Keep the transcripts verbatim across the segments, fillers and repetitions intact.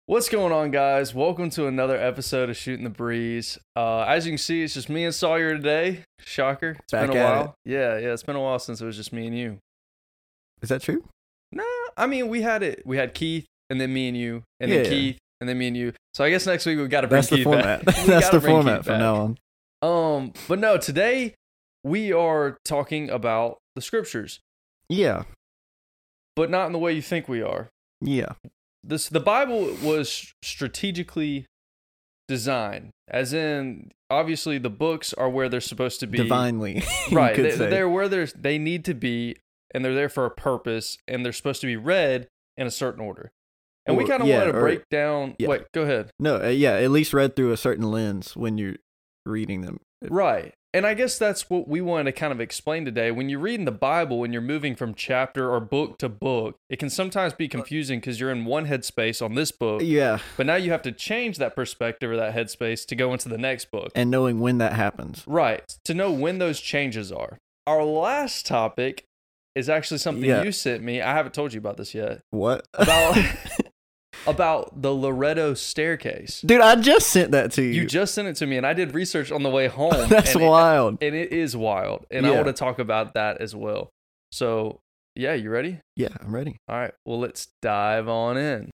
What's going on, guys? Welcome to another episode of Shooting the Breeze. Uh, as you can see, it's just me and Sawyer today. Shocker. It's Back been a at while. it. Yeah, yeah, it's been a while since it was just me and you. Is that true? Nah, I mean, we had it. We had Keith, and then me and you, and Yeah, then yeah. Keith, and then me and you. So I guess next week we got to bring That's the Keith format. back. We That's gotta the bring format Keith from back. now on. Um, but no, today we are talking about the scriptures, Yeah, but not in the way you think we are. yeah, This the Bible was strategically designed, as in obviously the books are where they're supposed to be. divinely. you Right, could they, say. they're where there's they need to be, and they're there for a purpose, and they're supposed to be read in a certain order. And we Or- kind of yeah, wanted to or- break down. yeah. Wait, go ahead. No, uh, yeah, at least read through a certain lens when you're reading them. Right. And I guess that's what we wanted to kind of explain today. When you're reading the Bible and you're moving from chapter or book to book, it can sometimes be confusing because you're in one headspace on this book, Yeah, but now you have to change that perspective or that headspace to go into the next book. and knowing when that happens. Right. To know when those changes are. Our last topic is actually something Yeah. you sent me. I haven't told you about this yet. What? About about the Loretto staircase. Dude, I just sent that to you. You just sent it to me, and I did research on the way home. That's and it- wild. and it is wild. And I Yeah. want to talk about that as well. So, yeah, you ready? Yeah, I'm ready. All right. Well, let's dive on in.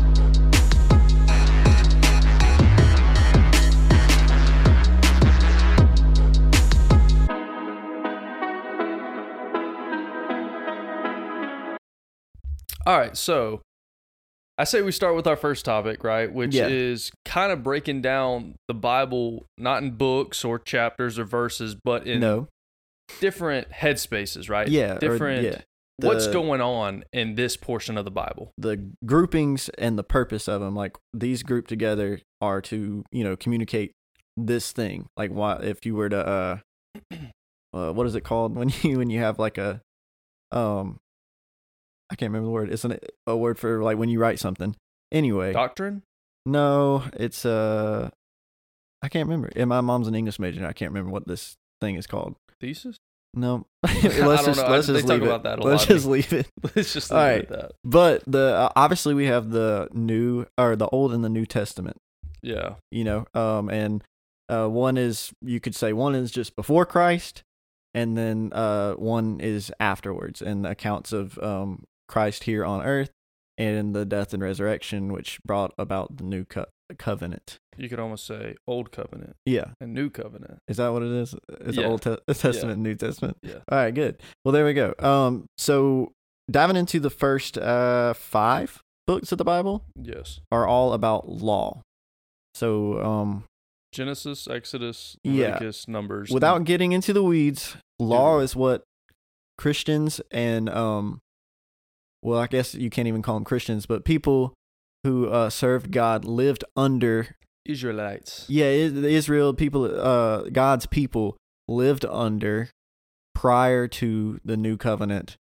All right. So, I say we start with our first topic, right? Which Yeah. is kind of breaking down the Bible, not in books or chapters or verses, but in No. different headspaces, right? Yeah. or- Different. yeah. What's The- going on in this portion of the Bible? The groupings and the purpose of them, like these grouped together, are to you know communicate this thing. Like, why if you were to uh, uh what is it called when you when you have like a um I can't remember the word. It's an, a word for like when you write something. Anyway, Doctrine? no, it's uh I can't remember. And my mom's an English major, and I can't remember what this thing is called. Thesis? No, I let's don't just know. I- let's they just talk leave about it. that a let's lot. just leave it. Let's just leave All it right. at that. But the uh, obviously we have the new or the Old and the New Testament. Yeah. You know, um, and uh, one is you could say one is just before Christ, and then uh, one is afterwards, and accounts of um Christ here on earth and the death and resurrection, which brought about the new co- covenant. You could almost say Old Covenant Yeah, and New Covenant. is that what it is? It's Yeah. Old te- Testament, New Testament. Yeah. All right, good. Well, there we go. Um, so diving into the first uh five books of the Bible Yes. are all about law. So um, Genesis, Exodus, Yeah. Leviticus, Numbers. without getting into the weeds, law Yeah. is what Christians and um, well, I guess you can't even call them Christians, but people who uh served God lived under. Israelites. Yeah, I- the Israel people, uh, God's people lived under prior to the new covenant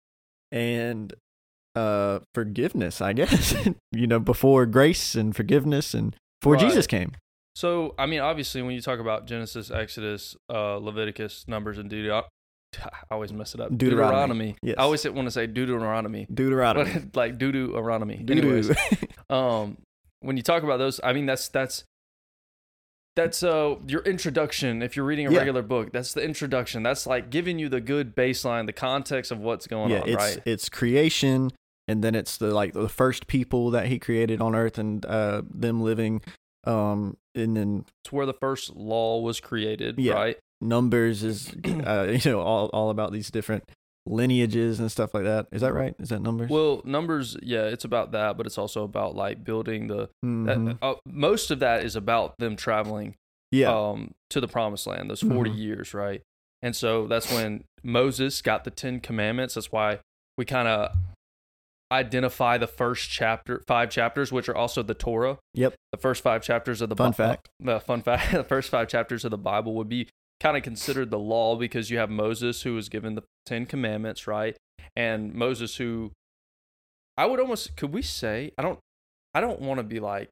and uh forgiveness, I guess. you know, before grace and forgiveness and before Right. Jesus came. So, I mean, obviously, when you talk about Genesis, Exodus, uh, Leviticus, Numbers, and Deuteronomy, I always mess it up. Deuteronomy. Yes. I always want to say Deuteronomy. Deuteronomy. But like Deuteronomy. Doo-doo. Anyways, um, when you talk about those, I mean that's that's that's uh your introduction. If you're reading a Yeah. regular book, that's the introduction. That's like giving you the good baseline, the context of what's going yeah, on, it's right? it's creation, and then it's the like the first people that he created on earth, and uh them living, um, and then It's where the first law was created, Yeah. right? Numbers is uh you know all all about these different lineages and stuff like that. Is that right? Is that Numbers? Well, Numbers, yeah, it's about that, but it's also about like building the. Mhm. That, uh, most of that is about them traveling yeah, um, to the promised land, those forty Mhm. years, right? And so that's when Moses got the Ten Commandments. That's why we kind of identify the first chapter, five chapters, which are also the Torah. Yep. The first five chapters of the Fun Bi- fact. The fun fact. The first five chapters of the Bible would be kind of considered the law because you have Moses who was given the Ten Commandments, right? And Moses who, I would almost, could we say, I don't, I don't want to be like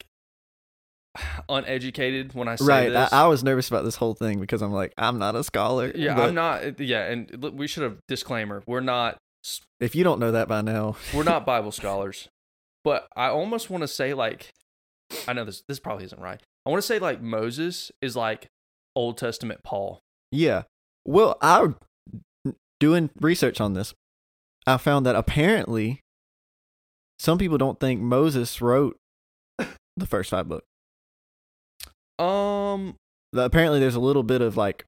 uneducated when I say right. this. I, I was nervous about this whole thing because I'm like, I'm not a scholar. Yeah, but I'm not. Yeah, and look, we should have disclaimer. We're not. If you don't know that by now, We're not Bible scholars. But I almost want to say like I know this this probably isn't right. I want to say like Moses is like Old Testament Paul. Yeah. Well, I doing research on this, I found that apparently some people don't think Moses wrote the first five books. Um, Apparently there's a little bit of like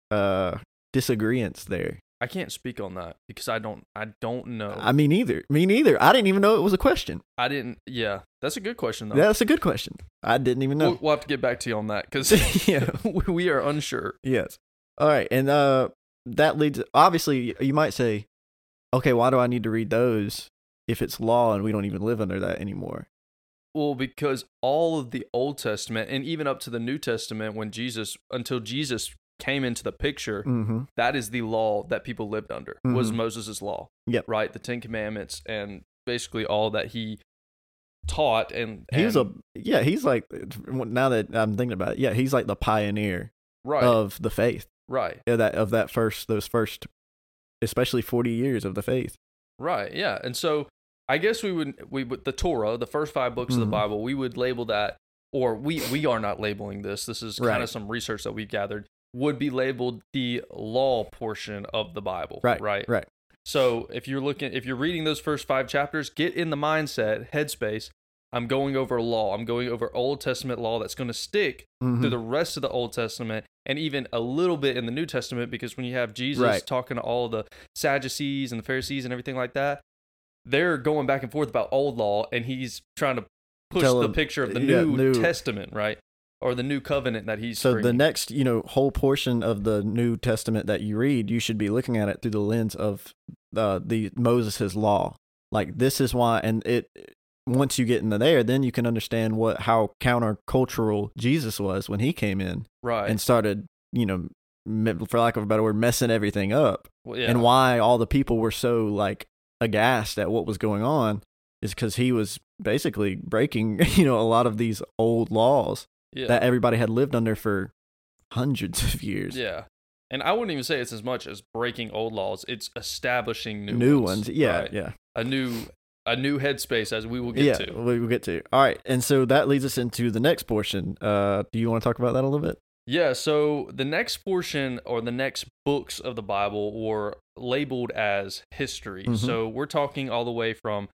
uh disagreements there. I can't speak on that because I don't I don't know. I mean, neither. Me neither. I didn't even know it was a question. I didn't. Yeah, that's a good question though. Yeah, that's a good question. I didn't even know. We'll, we'll have to get back to you on that because Yeah. we are unsure. Yes. All right, and uh, that leads. Obviously, you might say, "Okay, why do I need to read those if it's law and we don't even live under that anymore?" Well, because all of the Old Testament and even up to the New Testament, when Jesus, until Jesus came into the picture, Mm-hmm. that is the law that people lived under. Was Mhm. Moses' law. Yep. Right, the Ten Commandments and basically all that he taught. And, He was a and- yeah. He's like, now that I'm thinking about it, yeah, he's like the pioneer right, of the faith. right, Yeah, that of that first those first, especially forty years of the faith. right, yeah. And so I guess we would we would the Torah, the first five books of the Mhm. Bible, we would label that, or we we are not labeling this. This is kind Right. of some research that we've gathered. Would be labeled the law portion of the Bible. Right, Right. right. So if you're looking, if you're reading those first five chapters, get in the mindset, headspace. I'm going over law. I'm going over Old Testament law that's going to stick Mhm. through the rest of the Old Testament and even a little bit in the New Testament, because when you have Jesus Right. talking to all the Sadducees and the Pharisees and everything like that, they're going back and forth about old law, and he's trying to push Tell the them- picture of the yeah, new, new- Testament, right? Or the new covenant that he's So the bringing. next, you know, whole portion of the New Testament that you read, you should be looking at it through the lens of uh, the Moses' law. Like, this is why, and it once you get into there, then you can understand what how countercultural Jesus was when he came in right. and started, you know, me- for lack of a better word, messing everything up. Well, yeah. And why all the people were so like aghast at what was going on is because he was basically breaking, you know, a lot of these old laws yeah. that everybody had lived under for hundreds of years. Yeah. And I wouldn't even say it's as much as breaking old laws. It's establishing new, New ones. ones. Yeah, right? yeah. A new a new headspace, as we will get yeah, to. we will get to. All right. And so that leads us into the next portion. Uh, do you want to talk about that a little bit? Yeah, so the next portion or the next books of the Bible were labeled as history. Mhm. So we're talking all the way from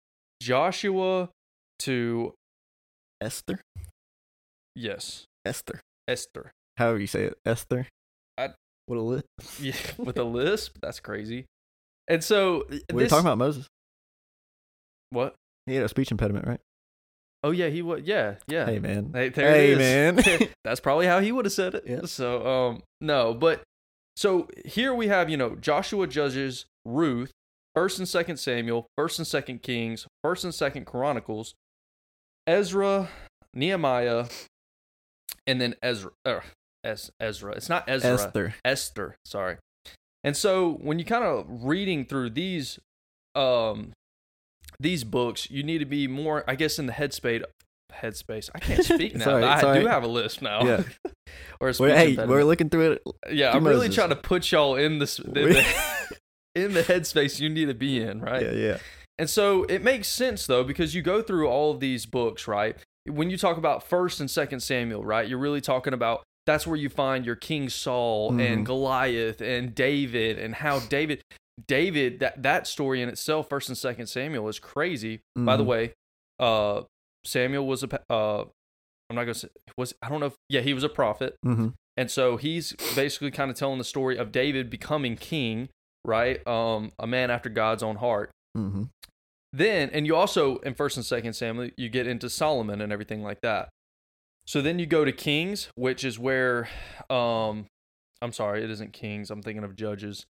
Joshua to, Esther? yes, Esther. Esther. However you say it. Esther? I- What a lit. Yeah, with a lisp. That's crazy. And so We this, were talking about Moses. what? He had a speech impediment, right? Oh yeah, he would. Yeah, yeah. Hey, man. Hey, there Hey, it is. man. That's probably how he would have said it. Yeah. So, um, no, but so here we have, you know, Joshua, Judges, Ruth, First and Second Samuel, First and Second Kings, First and Second Chronicles, Ezra, Nehemiah, and then Ezra. Uh, Ez- Ezra. It's not Ezra. Esther. Esther. Sorry. And so when you kind of reading through these, um, these books, you need to be more, I guess, in the headspace. Headspace. I can't speak now. Sorry, but I sorry. do have a lisp now. Yeah. or a speech We're, hey, impediment. we're looking through it. Yeah, through I'm really Moses. trying to put y'all in this in the, in the headspace you need to be in, right? Yeah, yeah. And so it makes sense though, because you go through all of these books, right? When you talk about First and Second Samuel, right? You're really talking about that's where you find your King Saul Mhm. and Goliath and David, and how David, David that that story in itself, First and Second Samuel, is crazy. By the Mhm. way, uh, Samuel was a pa- uh, I'm not gonna say was I don't know if yeah he was a prophet. Mm-hmm. And so he's basically kind of telling the story of David becoming king, right? Um, a man after God's own heart. Mm-hmm. Then, and you also, in First and Second Samuel, you get into Solomon and everything like that. So then you go to Kings, which is where, um, I'm sorry, it isn't Kings. I'm thinking of Judges.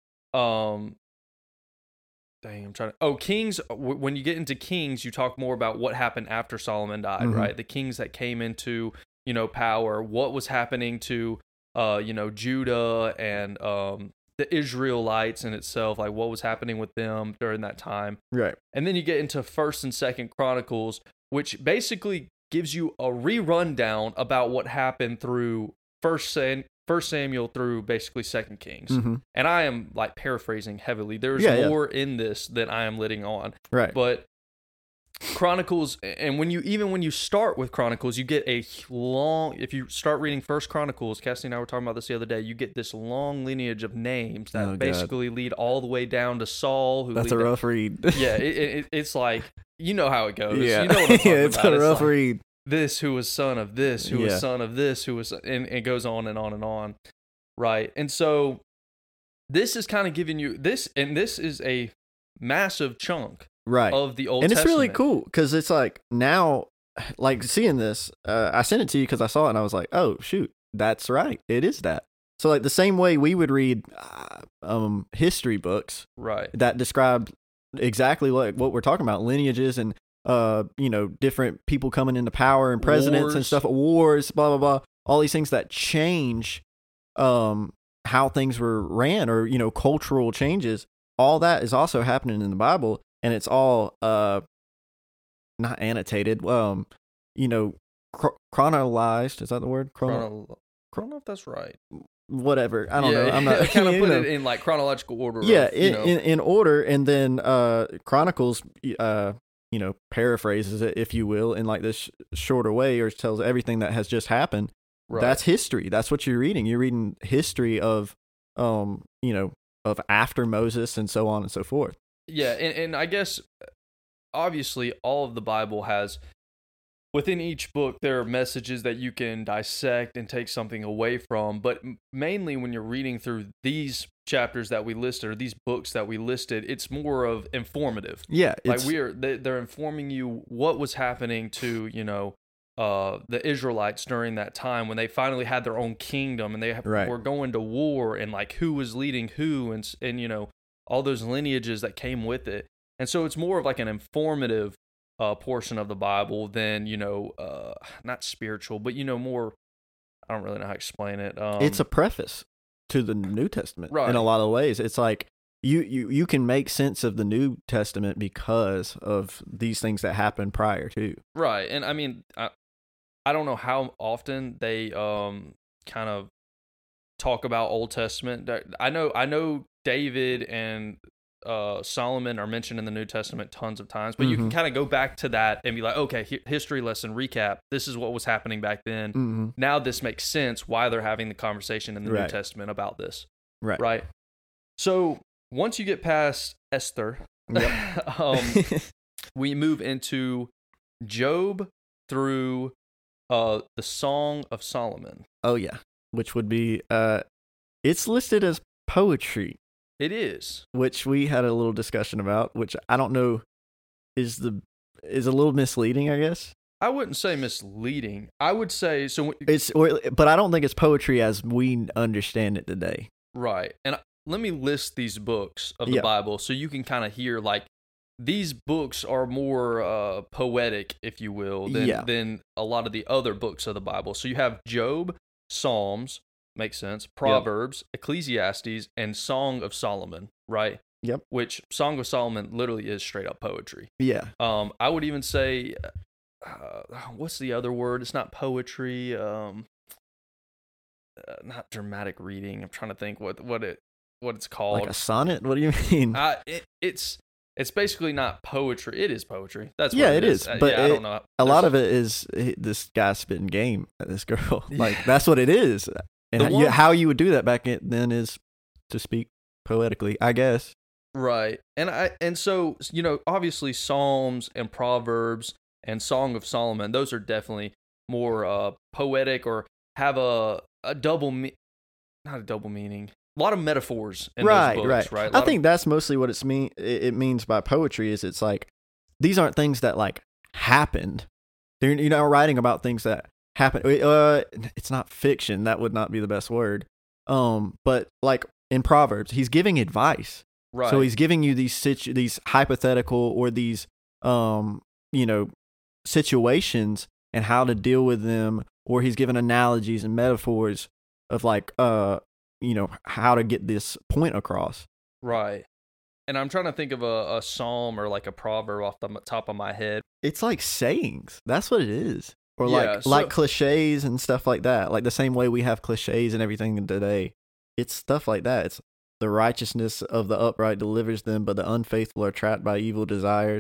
Um, dang, I'm trying to, oh, Kings, w- when you get into Kings, you talk more about what happened after Solomon died, Mhm. right? The kings that came into, you know, power, what was happening to, uh, you know, Judah and um, the Israelites in itself, like what was happening with them during that time. Right. And then you get into First and Second Chronicles, which basically gives you a re-rundown about what happened through First Sam- First Samuel through basically Second Kings. Mm-hmm. And I am like paraphrasing heavily. There's Yeah, yeah. more in this than I am letting on. Right. But Chronicles, and when you even when you start with Chronicles, you get a long. If you start reading First Chronicles, Cassie and I were talking about this the other day. You get this long lineage of names that Oh, basically lead all the way down to Saul. Who That's lead a down- rough read. Yeah, it, it, it's like you know how it goes. Yeah, You know what I'm talking yeah, it's about. a rough like, read. This who was son of this, who Yeah. was son of this, who was, and it goes on and on and on, right? And so this is kind of giving you this, and this is a massive chunk Right. of the Old And Testament. it's really cool because it's like now, like seeing this, uh, I sent it to you because I saw it and I was like, oh, shoot, that's right. It is that. So, like the same way we would read uh, um, history books right? that describe exactly like what we're talking about, lineages and, uh, you know, different people coming into power and presidents and Wars. stuff, wars, blah, blah, blah, all these things that change um, how things were ran or, you know, cultural changes. All that is also happening in the Bible. And it's all uh, not annotated, um, you know, chro- chronologized. Is that the word? Chrono- Chrono- I don't know if that's right. whatever. I don't Yeah, know. I'm not kind of you put know. it in like chronological order. Yeah, of, you in, know, in in order, and then uh, Chronicles, uh, you know, paraphrases it, if you will, in like this shorter way, or tells everything that has just happened. right. That's history. That's what you're reading. You're reading history of, um, you know, of after Moses and so on and so forth. Yeah, and, and I guess obviously all of the Bible has, within each book, there are messages that you can dissect and take something away from. But m- mainly when you're reading through these chapters that we listed, or these books that we listed, it's more of informative. Yeah, Like it's, we are, they, they're informing you what was happening to, you know, uh, the Israelites during that time when they finally had their own kingdom and they have, Right. were going to war, and like who was leading who, and s- and you know all those lineages that came with it. And so it's more of like an informative uh, portion of the Bible than, you know, uh, not spiritual, but, you know, more, I don't really know how to explain it. Um, it's a preface to the New Testament Right. in a lot of ways. It's like you, you you can make sense of the New Testament because of these things that happened prior to. right. And I mean, I, I don't know how often they um kind of talk about Old Testament. I know, I know David and uh, Solomon are mentioned in the New Testament tons of times, but you can Mhm. kind of go back to that and be like, okay, hi- history lesson recap. This is what was happening back then. Mm-hmm. Now this makes sense why they're having the conversation in the New Right. Testament about this. Right. Right. So once you get past Esther, Yep. um, we move into Job through uh, the Song of Solomon. Oh yeah, which would be uh, it's listed as poetry, It is. which we had a little discussion about, which I don't know is the is a little misleading, I guess. I wouldn't say misleading. I would say so. It's or, but I don't think it's poetry as we understand it today. Right. And let me list these books of the Yeah. Bible so you can kind of hear, like, these books are more uh, poetic, if you will, than, Yeah. than a lot of the other books of the Bible. So you have Job, Psalms, makes sense, Proverbs, Ecclesiastes, and Song of Solomon, right? Yep. Which Song of Solomon literally is straight up poetry. Yeah. Um, I would even say, uh, what's the other word? It's not poetry. Um, uh, not dramatic reading. I'm trying to think what what it what it's called. Like a sonnet? What do you mean? uh, it, it's it's basically not poetry. It is poetry. That's Yeah, what it it is, is. Uh, but yeah, I it- don't know. a lot There's- of it is eh, this guy spitting game at this girl. Like that's what it is. And The how you, one- how you would do that back in, then is to speak poetically, I guess. right, and I and so you know, obviously Psalms and Proverbs and Song of Solomon, those are definitely more uh, poetic or have a a double me- not a double meaning. A lot of metaphors in right, those right, books, right? A I lot think of, that's mostly what it's mean. It it means by poetry is it's like these aren't things that like happened. They're you're not writing about things that happened. Uh, it's not fiction. That would not be the best word. Um, but like in Proverbs, he's giving advice. right. So he's giving you these situ- these hypothetical or these um you know situations and how to deal with them, or he's giving analogies and metaphors of like uh you know how to get this point across. Right. And I'm trying to think of a, a psalm or like a proverb off the m- top of my head. It's like sayings. That's what it is. Or Yeah, like so- like cliches and stuff like that. Like the same way we have cliches and everything today. It's stuff like that. It's the righteousness of the upright delivers them, but the unfaithful are trapped by evil desires.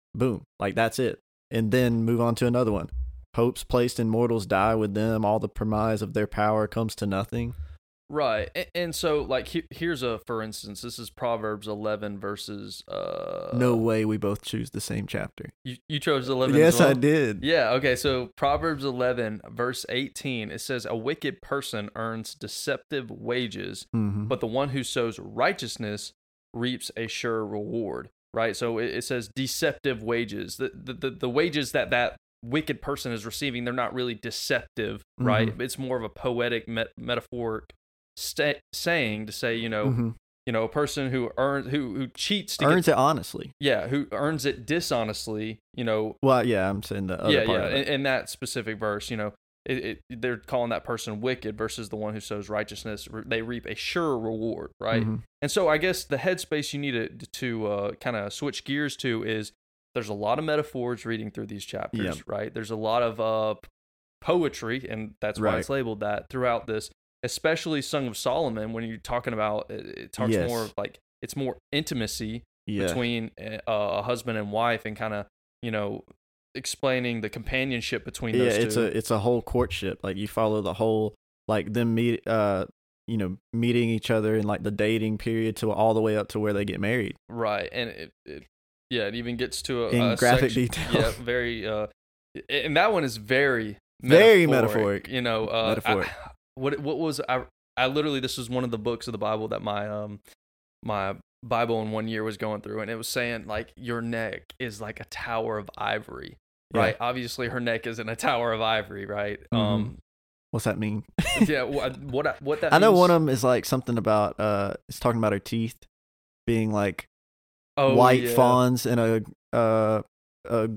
boom, like that's it. And then move on to another one. Hopes placed in mortals die with them. All the premise of their power comes to nothing. Right. And, and so, like, he, here's a, for instance, this is Proverbs eleven verses. Uh, no way we both choose the same chapter. You, you chose eleven Yes, as well? I did. Yeah. Okay. So, Proverbs eleven, verse eighteen, it says, "A wicked person earns deceptive wages, Mm-hmm. but the one who sows righteousness reaps a sure reward." Right. So, it, it says deceptive wages. The, the, the, the wages that that wicked person is receiving, they're not really deceptive, right? Mm-hmm. It's more of a poetic, met- metaphoric sta- saying to say, you know, Mm-hmm. you know, a person who earns, who who cheats to Earns get, it honestly. yeah, who earns it dishonestly, you know. Well, yeah, I'm saying the other yeah, part yeah. of In, it. in that specific verse, you know, it, it, they're calling that person wicked versus the one who sows righteousness. They reap a sure reward, right? Mm-hmm. And so, I guess the headspace you need to to uh, kind of switch gears to is there's a lot of metaphors reading through these chapters, Yep. right? There's a lot of uh, poetry, and that's why Right. it's labeled that throughout this, especially Song of Solomon. When you're talking about, it, it talks Yes. more of like it's more intimacy Yeah. between a, a husband and wife, and kind of, you know, explaining the companionship between Yeah, those two. it's a it's a whole courtship. Like you follow the whole like them meet uh you know meeting each other in like the dating period to all the way up to where they get married. Right, and it, it yeah, it even gets to a, In a graphic section- detail. Yeah, very. Uh, and that one is very Very metaphoric, metaphoric. You know, uh, Metaphoric. I, what what was I? I literally this was one of the books of the Bible that my um my Bible in one year was going through, and it was saying like your neck is like a tower of ivory, Yeah. right? Obviously, her neck isn't a tower of ivory, right? Mhm. Um, What's that mean? yeah, what what what that I know means- one of them is like something about uh it's talking about her teeth being like oh, white yeah. fawns and a uh a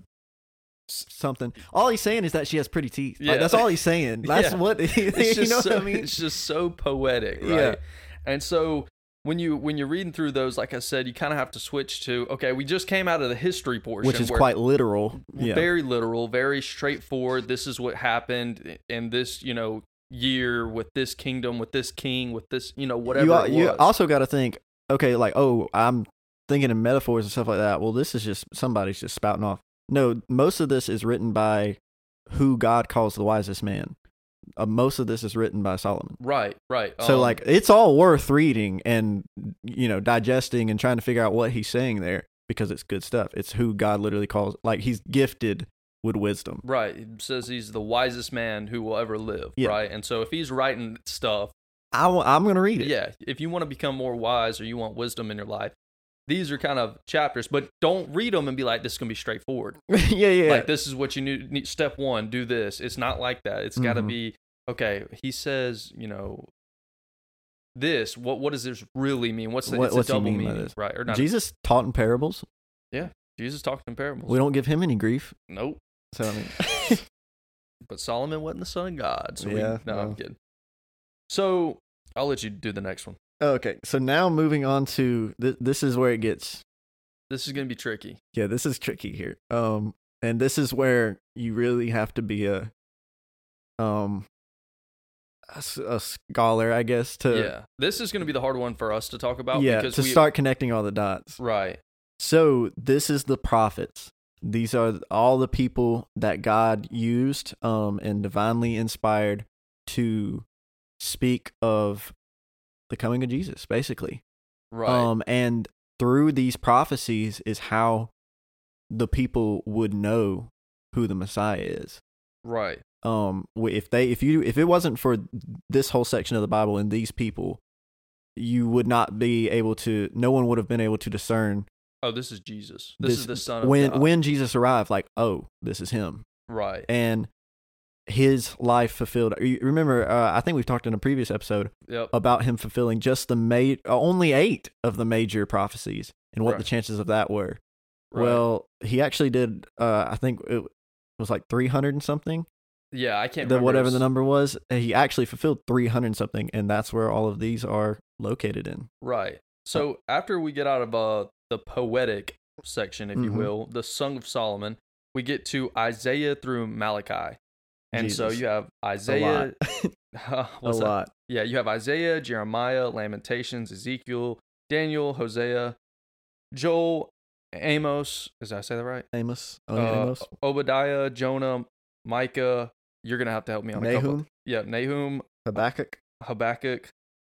something. All he's saying is that she has pretty teeth. Like, Yeah. that's all he's saying. That's Yeah. what It's you just know so, what I mean? It's just so poetic, right? Yeah. And so when you when you're reading through those, like I said, you kind of have to switch to okay. We just came out of the history portion, Which is where- quite literal. Yeah. very literal, very straightforward. This is what happened in this, you know, year with this kingdom, with this king, with this, you know, whatever you, it was. you also got to think, okay, like, oh, I'm thinking in metaphors and stuff like that. Well, this is just somebody's just spouting off. No, most of this is written by who God calls the wisest man. Uh, most of this is written by Solomon. right, right. So, Um, like, it's all worth reading and, you know, digesting and trying to figure out what he's saying there because it's good stuff. It's who God literally calls, like, he's gifted with wisdom. right. It says he's the wisest man who will ever live, Yeah. right? And so if he's writing stuff, I w- I'm going to read it. yeah, if you want to become more wise or you want wisdom in your life, these are kind of chapters, but don't read them and be like, this is going to be straightforward. yeah, yeah. Like, this is what you need, need. Step one, do this. It's not like that. It's got to Mhm. be, okay, he says, you know, this. What what does this really mean? What's the What- it's what's a he double mean by meaning, this? right? Or not? Jesus taught in parables. Jesus talked in parables. We don't give him any grief. Nope. So, I mean, But Solomon wasn't the son of God. So we, Yeah, no, I'm no. kidding. So I'll let you do the next one. okay. So now moving on to th- this is where it gets, This is going to be tricky. yeah, this is tricky here. Um, and this is where you really have to be a, um, a, s- a scholar, I guess, to, yeah. This is going to be the hard one for us to talk about. yeah, because to we, start connecting all the dots. Right. So this is the prophets. These are all the people that God used um, and divinely inspired to speak of the coming of Jesus, basically. Right. Um, and through these prophecies is how the people would know who the Messiah is. right. Um, w- if they, if you, if it wasn't for this whole section of the Bible and these people, you would not be able to. No one would have been able to discern. Oh, this is Jesus. This, is the son of when God. when Jesus arrived. Like, oh, this is him, right. and his life fulfilled. You remember, uh, I think we've talked in a previous episode Yep. about him fulfilling just the ma- uh, only eight of the major prophecies and what Right. the chances of that were. Right. Well, he actually did. Uh, I think it was like three hundred and something. yeah, I can't The remember. whatever It the was- number was, he actually fulfilled three hundred and something, and that's where all of these are located in. Right. So after we get out of uh, the poetic section, if you Mhm. will, the Song of Solomon, we get to Isaiah through Malachi. And so Jesus. you have A Isaiah. lot. Uh, a what's that? lot. Yeah, you have Isaiah, Jeremiah, Lamentations, Ezekiel, Daniel, Hosea, Joel, Amos. Did I say that right? Amos. Oh, yeah, Uh, Amos. Obadiah, Jonah, Micah. You're gonna have to help me on a couple. Nahum. Yeah, Nahum, Habakkuk. Habakkuk.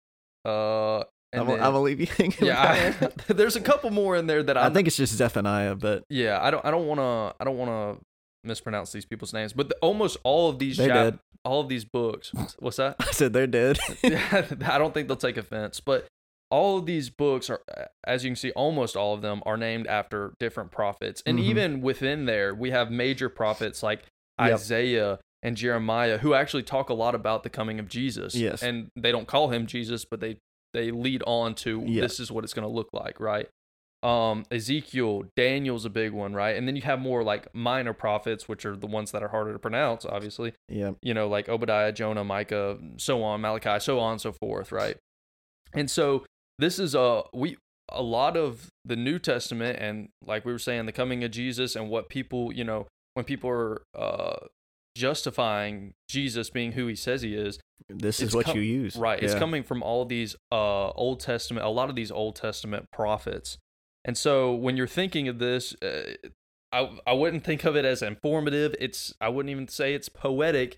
Uh, and I'm, then, I'm gonna leave you hanging. yeah, I, there's a couple more in there that I I'm, think it's just Zephaniah, but Yeah, I don't. I don't want to. I don't want to mispronounce these people's names. But the, almost all of these. They're chap- dead. All of these books. What's that? I said they're dead. I don't think they'll take offense. But all of these books are, as you can see, almost all of them are named after different prophets. And Mhm. even within there, we have major prophets like Yep. Isaiah and Jeremiah, who actually talk a lot about the coming of Jesus. Yes. And they don't call him Jesus, but they they lead on to Yeah. this is what it's going to look like, right? Um, Ezekiel, Daniel's a big one, right? And then you have more like minor prophets, which are the ones that are harder to pronounce, obviously. Yeah. You know, like Obadiah, Jonah, Micah, so on, Malachi, so on and so forth, right? And so this is a we a lot of the New Testament, and like we were saying, the coming of Jesus, and what people, you know, when people are uh, justifying Jesus being who he says he is, This It's is what com- you use. right? It's Yeah. coming from all these uh, Old Testament, a lot of these Old Testament prophets. And so when you're thinking of this, uh, I I wouldn't think of it as informative. It's I wouldn't even say it's poetic.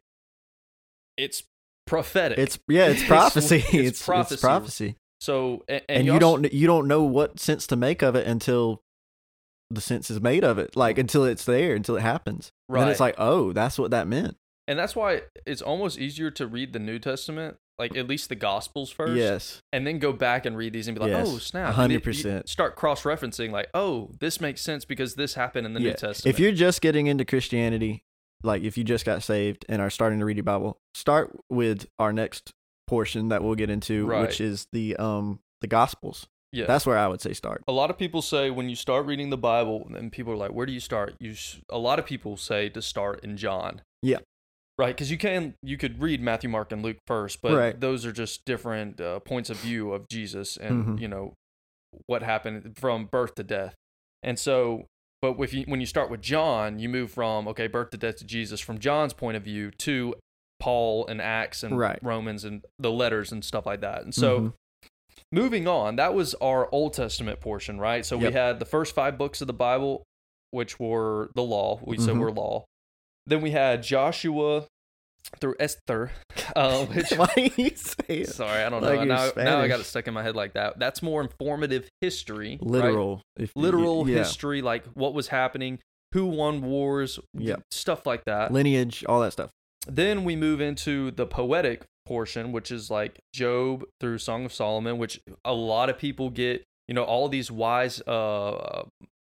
It's prophetic. It's yeah, it's It's- prophecy. it's It's, it's prophecy. prophecy. so and, And, you also- don't you don't know what sense to make of it until the sense is made of it. Like until it's there, until it happens. And then it's Right. like, oh, that's what that meant. and that's why it's almost easier to read the New Testament, like at least the Gospels first, Yes. and then go back and read these and be like, Yes. oh snap, one hundred And it- you percent. start cross referencing, like, oh, this makes sense because this happened in the New Yeah. Testament. If you're just getting into Christianity, like if you just got saved and are starting to read your Bible, start with our next portion that we'll get into, Right. which is the um the Gospels. yeah, That's where I would say start. a lot of people say when you start reading the Bible, and people are like, where do you start? You sh- a lot of people say to start in John. Yeah. Right, because you can you could read Matthew, Mark, and Luke first, but Right. those are just different uh, points of view of Jesus and Mhm. you know what happened from birth to death. And so, but if you when you start with John, you move from okay birth to death to Jesus from John's point of view to Paul and Acts and Right. Romans and the letters and stuff like that. And so. Mhm. Moving on, that was our Old Testament portion, right? So Yep. we had the first five books of the Bible, which were the law. We said Mhm. were law. Then we had Joshua through Esther, uh, which Why do you say it? sorry, I don't Like know. you're Now, now I Spanish. got it stuck in my head like that. That's more informative history, right? Literal. If Literal yeah. history, like what was happening, who won wars, Yep. stuff like that. Lineage, all that stuff. Then we move into the poetic portion, which is like Job through Song of Solomon, which a lot of people get, you know, all these wise uh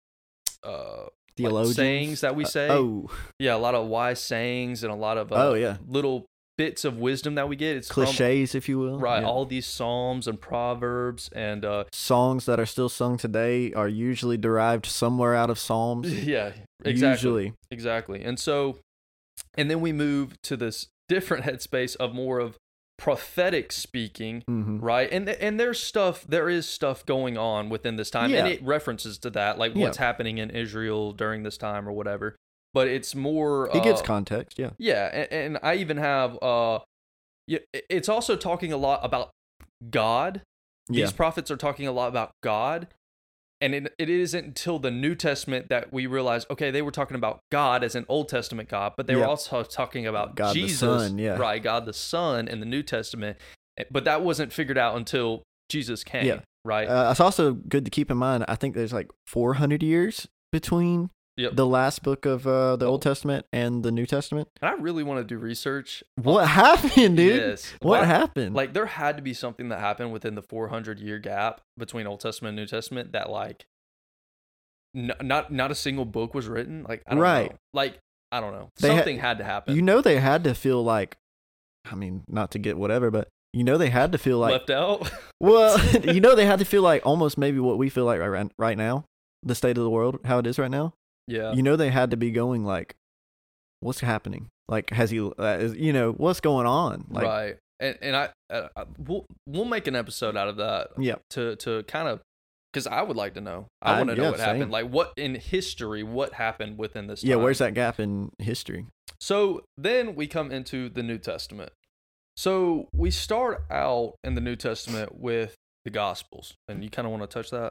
uh Theologians. sayings that we Uh, say. oh, yeah, a lot of wise sayings and a lot of uh, oh yeah. little bits of wisdom that we get. It's from- Cliches, if you will. right, Yeah. all these psalms and proverbs and uh Songs that are still sung today are usually derived somewhere out of Psalms. yeah, exactly. Usually. Exactly. And so, and then we move to this different headspace of more of prophetic speaking, hmm right? And th- and there's stuff, there is stuff going on within this time, and Yeah. it references to that, like Yeah. what's happening in Israel during this time or whatever. But it's more. It gives uh, context, yeah. yeah, and, and I even have. uh yeah, it's also talking a lot about God. These Yeah. prophets are talking a lot about God. And it, it isn't until the New Testament that we realize, okay, they were talking about God as an Old Testament God, but they were Yeah. also talking about God the Jesus, Son, yeah. right? God the Son in the New Testament. But that wasn't figured out until Jesus came, Yeah. right? Uh, it's also good to keep in mind, I think there's like four hundred years between Yep. the last book of uh, the Oh. Old Testament and the New Testament. and I really want to do research. What happened, dude? Yes. What Why- happened? Like, there had to be something that happened within the four hundred year gap between Old Testament and New Testament that, like, n- not not a single book was written. Like, I don't Right. know. Like, I don't know. They ha- Something had to happen. you know they had to feel like, I mean, not to get whatever, but you know they had to feel like, Left out. well, you know they had to feel like almost maybe what we feel like right, right now, the state of the world, how it is right now. Yeah. You know they had to be going like, what's happening? Like, has he, uh, is, you know, what's going on? Like, right. And and I, uh, I we'll we'll make an episode out of that yeah, to to kind of because I would like to know. I I- want to know yeah, what same. happened. Like, what in history, what happened within this time. yeah. Where's that gap in history? So then we come into the New Testament. So we start out in the New Testament with the Gospels, and you kind of want to touch that.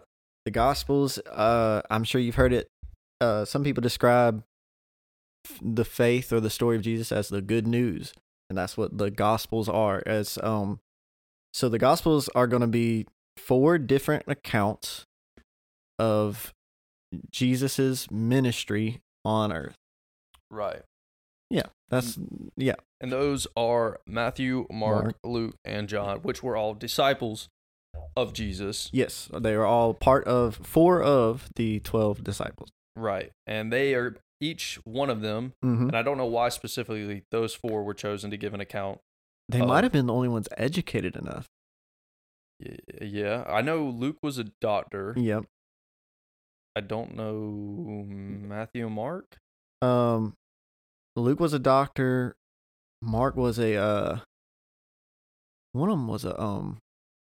the Gospels, uh, I'm sure you've heard it. Uh, some people describe f- the faith or the story of Jesus as the good news, and that's what the Gospels are. As um, so the Gospels are going to be four different accounts of Jesus's ministry on earth. Right. Yeah, that's yeah. And those are Matthew, Mark, Mark. Luke, and John, which were all disciples of Jesus. Yes, they are all part of four of the twelve disciples. Right. And they are each one of them, Mm-hmm. and I don't know why specifically those four were chosen to give an account. They of- might have been the only ones educated enough. Y- Yeah. I know Luke was a doctor. Yep. I don't know Matthew and Mark. Um, Luke was a doctor. Mark was a uh. One of them was a um.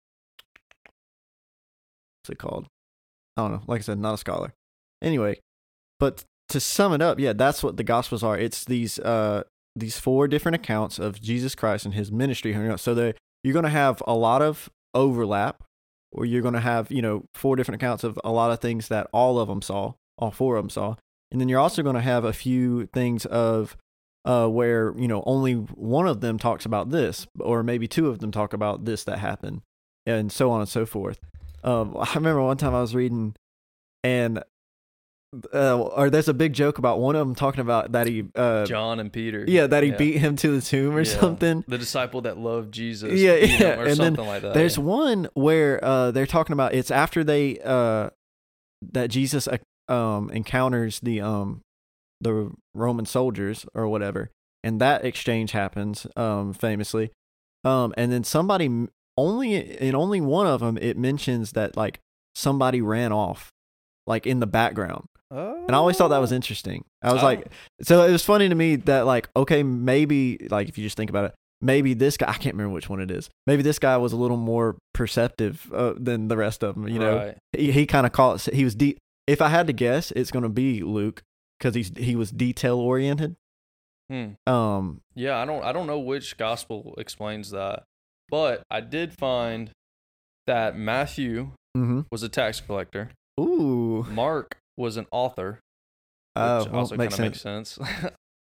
What's it called? I don't know. Like I said, not a scholar. Anyway, but to sum it up, yeah, that's what the Gospels are. It's these uh these four different accounts of Jesus Christ and his ministry. So they you're gonna have a lot of overlap, or you're gonna have you know four different accounts of a lot of things that all of them saw, all four of them saw, and then you're also gonna have a few things of uh where you know only one of them talks about this, or maybe two of them talk about this that happened, and so on and so forth. Um, I remember one time I was reading, and uh, or there's a big joke about one of them talking about that he, uh, John and Peter. yeah, that he Yeah. beat him to the tomb or Yeah. something. The disciple that loved Jesus. Yeah, beat him, yeah, or and then something like that. There's yeah. one where uh, they're talking about it's after they uh, that Jesus uh, um encounters the um the Roman soldiers or whatever, and that exchange happens um famously, um, and then somebody. Only in only one of them, it mentions that like somebody ran off, like in the background, Oh. and I always thought that was interesting. I was Oh. like, so it was funny to me that like, okay, maybe like if you just think about it, maybe this guy, I can't remember which one it is. Maybe this guy was a little more perceptive uh, than the rest of them. You know, Right. he he kind of caught. He was deep. If I had to guess, it's going to be Luke because he's he was detail oriented. Hmm. Um, Yeah, I don't I don't know which gospel explains that. But I did find that Matthew mm-hmm. was a tax collector. Ooh, Mark was an author, which uh, well, also kind makes of makes sense. sense.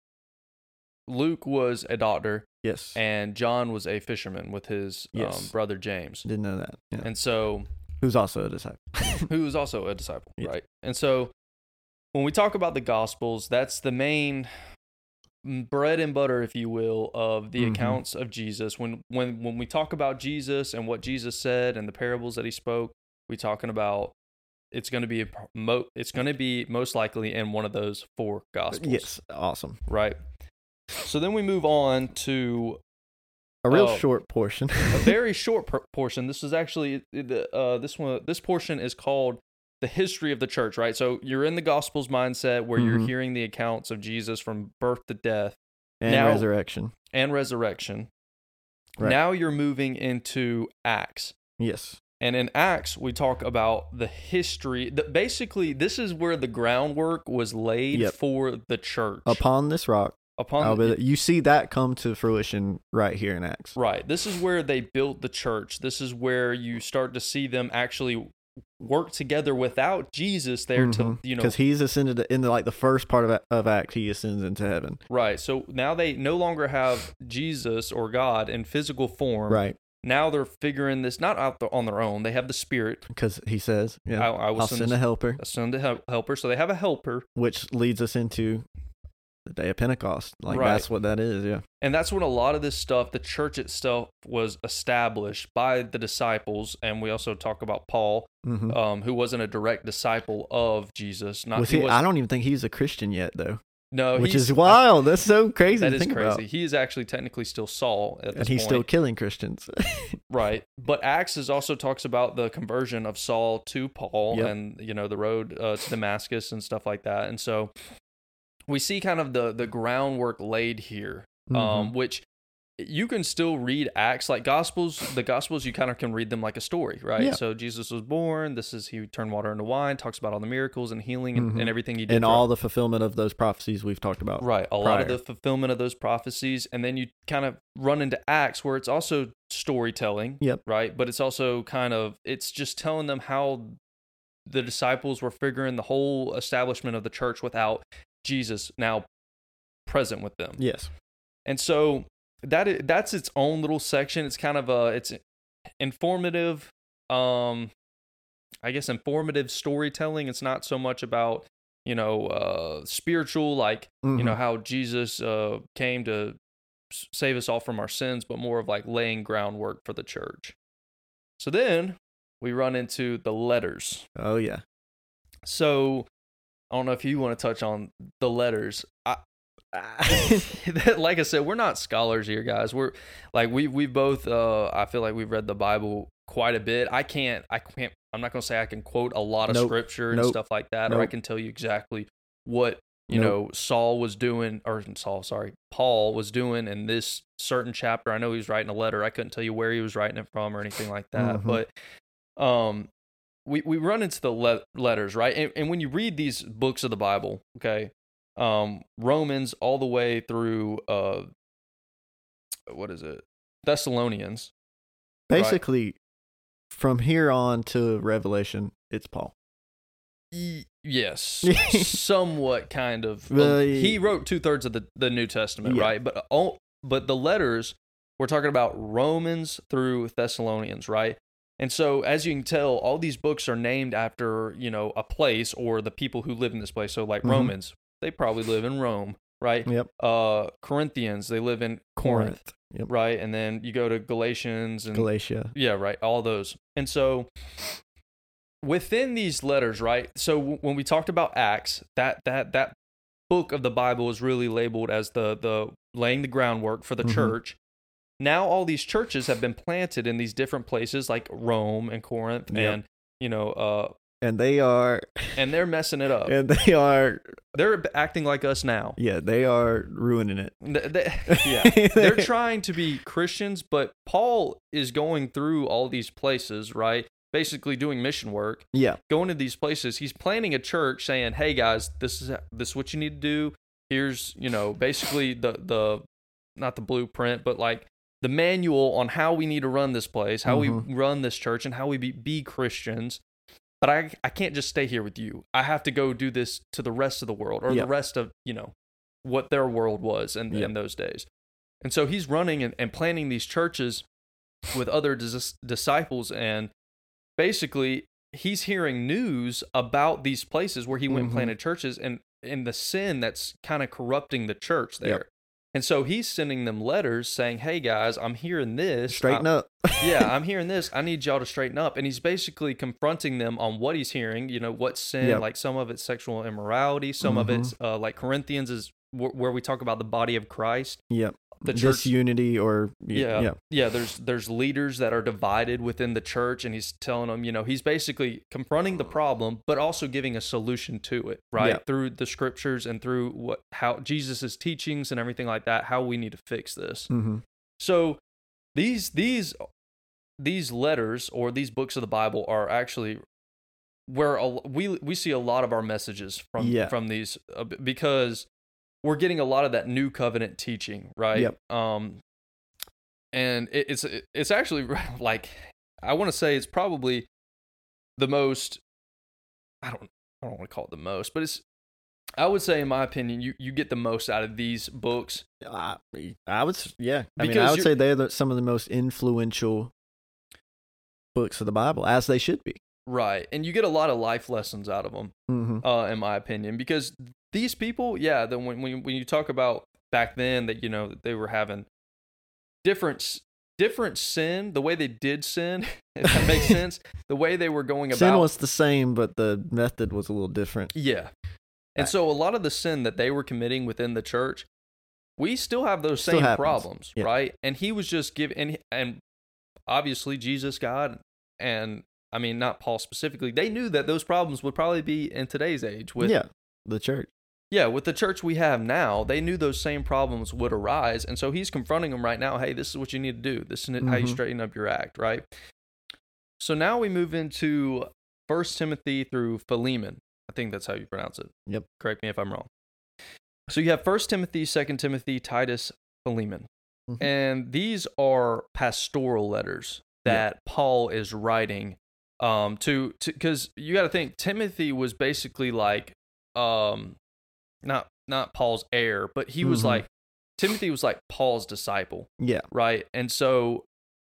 Luke was a doctor, Yes, and John was a fisherman with his Yes. um, brother James. didn't know that. Yeah. And so, Who's also a disciple. who was also a disciple, Yes. right? And so, when we talk about the Gospels, that's the main bread and butter, if you will, of the Mhm. accounts of Jesus. When when when we talk about Jesus and what Jesus said and the parables that he spoke, we talking about it's going to be a mo- it's going to be most likely in one of those four Gospels. Yes, awesome. Right. So then we move on to A real Oh. short portion. a very short por- portion. This is actually the uh, this one. This portion is called the history of the church. Right. So you're in the Gospels mindset where you're Mhm. hearing the accounts of Jesus from birth to death and Now- resurrection. and resurrection. Right. Now you're moving into Acts. Yes. And in Acts, we talk about the history. The, basically, this is where the groundwork was laid Yep. for the church. Upon this rock, Upon I'll the- be, you see that come to fruition right here in Acts. Right. This is where they built the church. This is where you start to see them actually work together without Jesus there to, you know. Because he's ascended into like the first part of of Acts, he ascends into heaven. Right. So now they no longer have Jesus or God in physical form. Right. Now they're figuring this not out the, on their own. They have the Spirit. Because he says, "Yeah, I, I will I'll send, send a helper," a send a hel- helper. So they have a helper. which leads us into the day of Pentecost. Like Right. that's what that is. Yeah. And that's when a lot of this stuff, the church itself, was established by the disciples. And we also talk about Paul, Mm-hmm. um, who wasn't a direct disciple of Jesus. Not Was he he, was, I don't even think he's a Christian yet, though. no, Which he's- is wild. That's so crazy That to is think crazy. about. He is actually technically still Saul at this And he's point. still killing Christians. Right. But Acts is also talks about the conversion of Saul to Paul Yep. and, you know, the road uh, to Damascus and stuff like that. And so we see kind of the the groundwork laid here, um, Mhm. which you can still read Acts like Gospels. The Gospels, you kind of can read them like a story, right? Yeah. So Jesus was born. This is he turned water into wine. Talks about all the miracles and healing and, Mhm. and everything he did. and throughout- all the fulfillment of those prophecies we've talked about. Right, a lot of prior. the fulfillment of those prophecies, and then you kind of run into Acts where it's also storytelling. Yep. Right, but it's also kind of it's just telling them how the disciples were figuring the whole establishment of the church without Jesus now present with them. Yes. And so that is, that's its own little section. It's kind of a it's informative, um, I guess informative storytelling. It's not so much about, you know, uh, spiritual, like, mm-hmm. you know, how Jesus uh, came to save us all from our sins, but more of like laying groundwork for the church. So then we run into the letters. Oh, yeah. So I don't know if you want to touch on the letters. I, like I said, we're not scholars here, guys. We're like we we both. Uh, I feel like we've read the Bible quite a bit. I can't. I can't. I'm not gonna say I can quote a lot of nope. scripture and nope. stuff like that, nope. or I can tell you exactly what you nope. know Saul was doing, or Saul, sorry, Paul was doing in this certain chapter. I know he was writing a letter. I couldn't tell you where he was writing it from or anything like that. Mm-hmm. But um, we we run into the le- letters, right? And, and when you read these books of the Bible, okay. Um, Romans all the way through, uh, what is it? Thessalonians. Basically, right? From here on to Revelation, it's Paul. Y- yes. Somewhat kind of. Uh, he wrote two thirds of the, the New Testament, yeah. right? But, uh, but the letters, we're talking about Romans through Thessalonians, right? And so, as you can tell, all these books are named after, you know, a place or the people who live in this place. So, like mm-hmm. Romans, they probably live in Rome, right? Yep. Uh, Corinthians, they live in Corinth, Corinth. Yep. right? And then you go to Galatians and Galatia. Yeah, right. All those. And so within these letters, right? So w- when we talked about Acts, that that that book of the Bible is really labeled as the the laying the groundwork for the mm-hmm. church. Now all these churches have been planted in these different places like Rome and Corinth yep. and you know uh And they are... And they're messing it up. And they are... They're acting like us now. Yeah, they are ruining it. They, they, yeah. They're trying to be Christians, but Paul is going through all these places, right? Basically doing mission work. Yeah. Going to these places. He's planning a church saying, hey, guys, this is this is what you need to do. Here's, you know, basically the, the not the blueprint, but like the manual on how we need to run this place, how mm-hmm. we run this church, and how we be, be Christians. But I I can't just stay here with you. I have to go do this to the rest of the world or yep. the rest of, you know, what their world was in, yep. in those days. And so he's running and, and planning these churches with other dis- disciples. And basically, he's hearing news about these places where he went mm-hmm. and planted churches and, and the sin that's kind of corrupting the church there. Yep. And so he's sending them letters saying, hey, guys, I'm hearing this. Straighten I'm, up. yeah, I'm hearing this. I need y'all to straighten up. And he's basically confronting them on what he's hearing, you know, what sin, yep. like some of it's sexual immorality. Some mm-hmm. of it's uh, like Corinthians is w- where we talk about the body of Christ. Yep. The church, disunity or yeah, yeah, yeah. There's there's leaders that are divided within the church, and he's telling them, you know, he's basically confronting the problem, but also giving a solution to it, right? Yeah. Through the scriptures and through what how Jesus's teachings and everything like that, how we need to fix this. Mm-hmm. So these these these letters or these books of the Bible are actually where a, we we see a lot of our messages from yeah. from these uh, because we're getting a lot of that new covenant teaching, right? Yep. Um, and it, it's it's actually like I want to say it's probably the most. I don't I don't want to call it the most, but it's. I would say, in my opinion, you, you get the most out of these books. I, I would, yeah. I mean, I would say they're the, some of the most influential books of the Bible, as they should be. Right, and you get a lot of life lessons out of them, mm-hmm. uh, in my opinion, because these people, yeah, then when when when you talk about back then that you know they were having different different sin, the way they did sin, if that makes sense, the way they were going about sin was the same, but the method was a little different. Yeah, and so a lot of the sin that they were committing within the church, we still have those still same happens. problems, yeah. right? And he was just giving, and and obviously Jesus, God, and I mean, not Paul specifically, they knew that those problems would probably be in today's age with yeah, the church. Yeah, with the church we have now, they knew those same problems would arise. And so he's confronting them right now. Hey, this is what you need to do. This is mm-hmm. how you straighten up your act, right? So now we move into First Timothy through Philemon. I think that's how you pronounce it. Yep. Correct me if I'm wrong. So you have First Timothy, Second Timothy, Titus, Philemon. Mm-hmm. And these are pastoral letters that yep. Paul is writing Um, to to because you got to think Timothy was basically like, um, not not Paul's heir, but he was Mhm. like Timothy was like Paul's disciple, Yeah. right? And so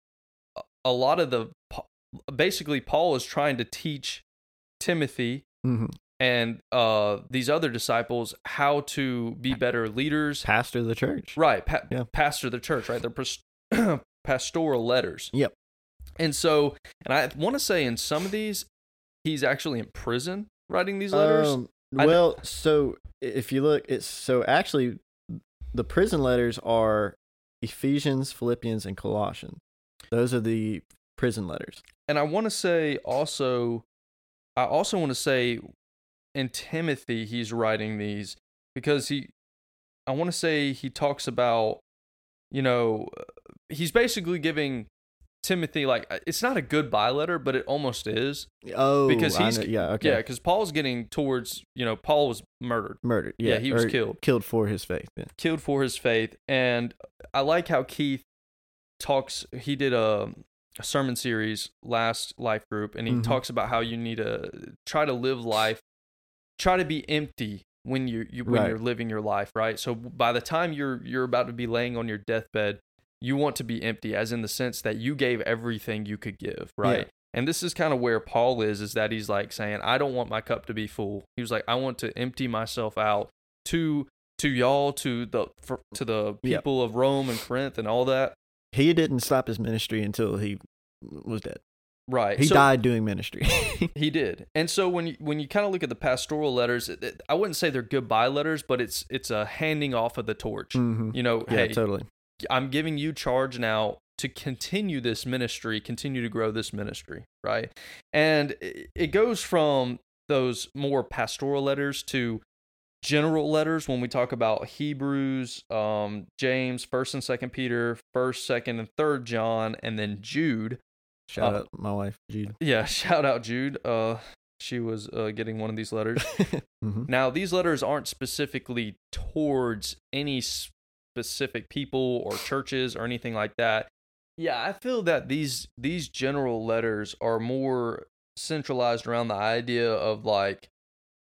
a- a lot of the basically Paul is trying to teach Timothy hmm and uh these other disciples how to be better leaders, Pastor of the church. right? Pa- Yeah. Pastor of the church, right? They're pers- pastoral letters. Yep. And so, and I want to say in some of these, he's actually in prison writing these letters. Um, I d- well, so if you look, it's so actually the prison letters are Ephesians, Philippians, and Colossians. Those are the prison letters. And I want to say also, I also want to say in Timothy, he's writing these because he, I want to say he talks about, you know, he's basically giving Timothy, like, it's not a goodbye letter, but it almost is. Oh, Because I he's- know- yeah, okay, Yeah, because Paul's getting towards, you know, Paul was murdered, murdered. Yeah, Yeah, he was or killed. Killed for his faith. Yeah. killed for his faith. And I like how Keith talks, he did a, a sermon series last life group, and he Mhm. talks about how you need to try to live life, try to be empty when you, you when Right. you're living your life, right? So by the time you're you're about to be laying on your deathbed, you want to be empty, as in the sense that you gave everything you could give, right? Yeah. And this is kind of where Paul is, is that he's like saying, I don't want my cup to be full. He was like, I want to empty myself out to to y'all, to the for, to the Yeah. people of Rome and Corinth and all that. He didn't stop his ministry until he was dead. Right. He So- died doing ministry. He did. And so when you when you kind of look at the pastoral letters, it, it- I wouldn't say they're goodbye letters, but it's it's a handing off of the torch. Mhm. You know, Yeah, hey, totally. I'm giving you charge now to continue this ministry, continue to grow this ministry, right? And it it goes from those more pastoral letters to general letters when we talk about Hebrews, um, James, First and Second Peter, First, Second, and Third John, and then Jude. Shout Uh, out my wife, Jude. Yeah, shout out Jude. Uh, she was uh, getting one of these letters. hmm Now, these letters aren't specifically towards any specific people or churches or anything like that. Yeah, I feel that these these general letters are more centralized around the idea of like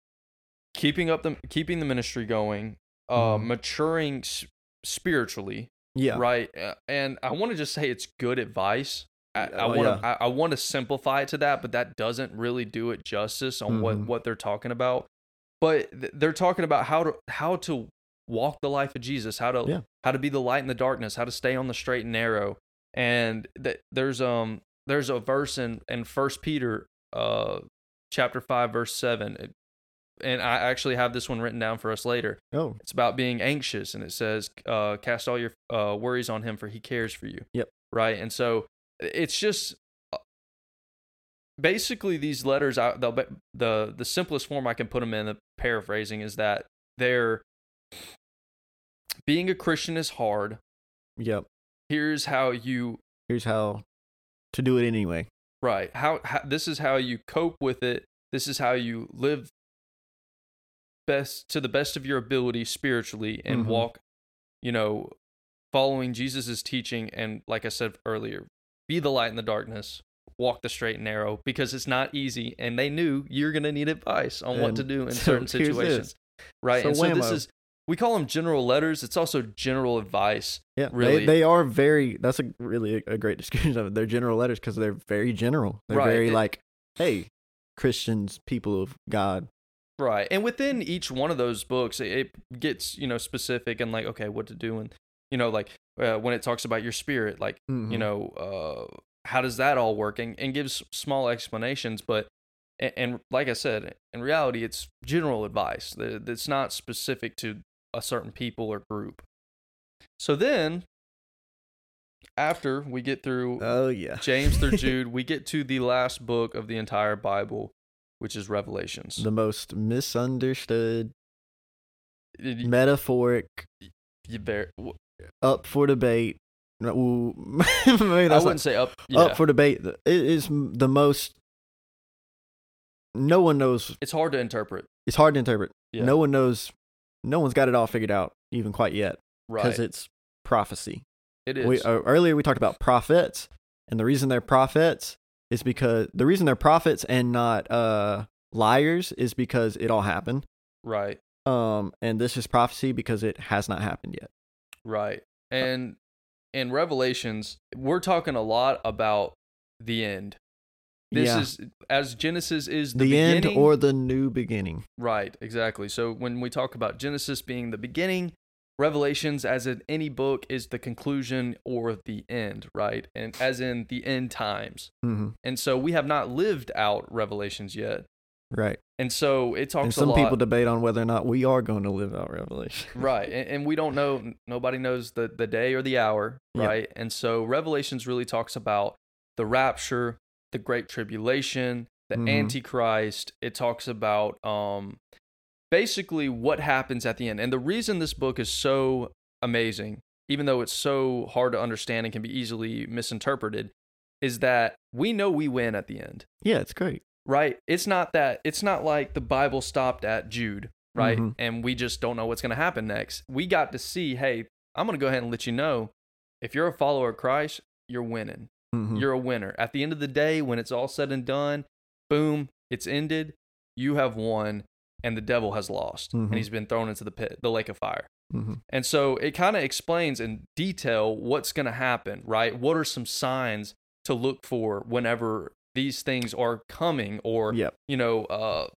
keeping up the keeping the ministry going, uh, Mhm. maturing s- spiritually, Yeah. right? Uh, And I want to just say it's good advice. I, I Oh, want to yeah. I, I want to simplify it to that, but that doesn't really do it justice on what Mhm. what they're talking about. But th- they're talking about how to how to walk the life of Jesus, how to Yeah. how to be the light in the darkness, how to stay on the straight and narrow. And th- there's um there's a verse in in First Peter uh chapter five verse seven, It- and I actually have this one written down for us later. Oh, It's about being anxious, and it says, uh, "Cast all your uh, worries on Him, for He cares for you." Yep. Right, and so it's just uh, basically these letters. I, the the the simplest form I can put them in, the paraphrasing, is that they're being a Christian is hard. yep. Here's how you Here's how to do it anyway. right. How, how this is how you cope with it. This is how you live best to the best of your ability spiritually and Mhm. walk, you know, following Jesus's teaching. And like I said earlier, be the light in the darkness, walk the straight and narrow, because it's not easy. And they knew you're going to need advice on what And to do in so certain here's situations. this. Right. So and so this whammo. is, we call them general letters. It's also general advice. Yeah, Really. They, they are very. That's a really a, a great description of it. They're general letters because they're very general. They're Right. very It- like, hey, Christians, people of God. Right. And within each one of those books, it, it gets, you know, specific and like, okay, what to do. And, you know, like uh, when it talks about your spirit, like, you Mhm. know, uh, how does that all work? And, and gives small explanations. But, and, and like I said, in reality, it's general advice. That- It's not specific to a certain people or group. So then, after we get through Oh yeah, James through Jude, we get to the last book of the entire Bible, which is Revelations. the most misunderstood, It- it- metaphoric, you bear- w- up for debate. Ooh, maybe I that's wouldn't not- say up. Yeah. up for debate. It is the most. No one knows. It's hard to interpret. It's hard to interpret. Yeah. No one knows. No one's got it all figured out, even quite yet, because Right. it's prophecy. It is. We, uh, earlier we talked about prophets, and the reason they're prophets is because the reason they're prophets and not uh liars is because it all happened. Right. Um, and this is prophecy because it has not happened yet. Right. And in Revelations, we're talking a lot about the end. This yeah. is, as Genesis is the, the beginning. end or the new beginning. Right, exactly. So when we talk about Genesis being the beginning, Revelations, as in any book, is the conclusion or the end, right? And as in the end times. Mm-hmm. And so we have not lived out Revelations yet. Right. And so it talks and some a lot. people debate on whether or not we are going to live out Revelation. Right. And, and we don't know, nobody knows the, the day or the hour, right? Yep. And so Revelations really talks about the rapture, the Great Tribulation, the mm-hmm. Antichrist. It talks about um, basically what happens at the end. And the reason this book is so amazing, even though it's so hard to understand and can be easily misinterpreted, is that we know we win at the end. Yeah, it's great. Right? It's not that, it's not like the Bible stopped at Jude, right? Mm-hmm. And we just don't know what's going to happen next. We got to see, hey, I'm going to go ahead and let you know, if you're a follower of Christ, you're winning. Mm-hmm. You're a winner. At the end of the day, when it's all said and done, boom, it's ended. You have won, and the devil has lost, mm-hmm. and he's been thrown into the pit, the lake of fire. Mm-hmm. And so it kind of explains in detail what's going to happen, right? What are some signs to look for whenever these things are coming, or, yep. you know, uh,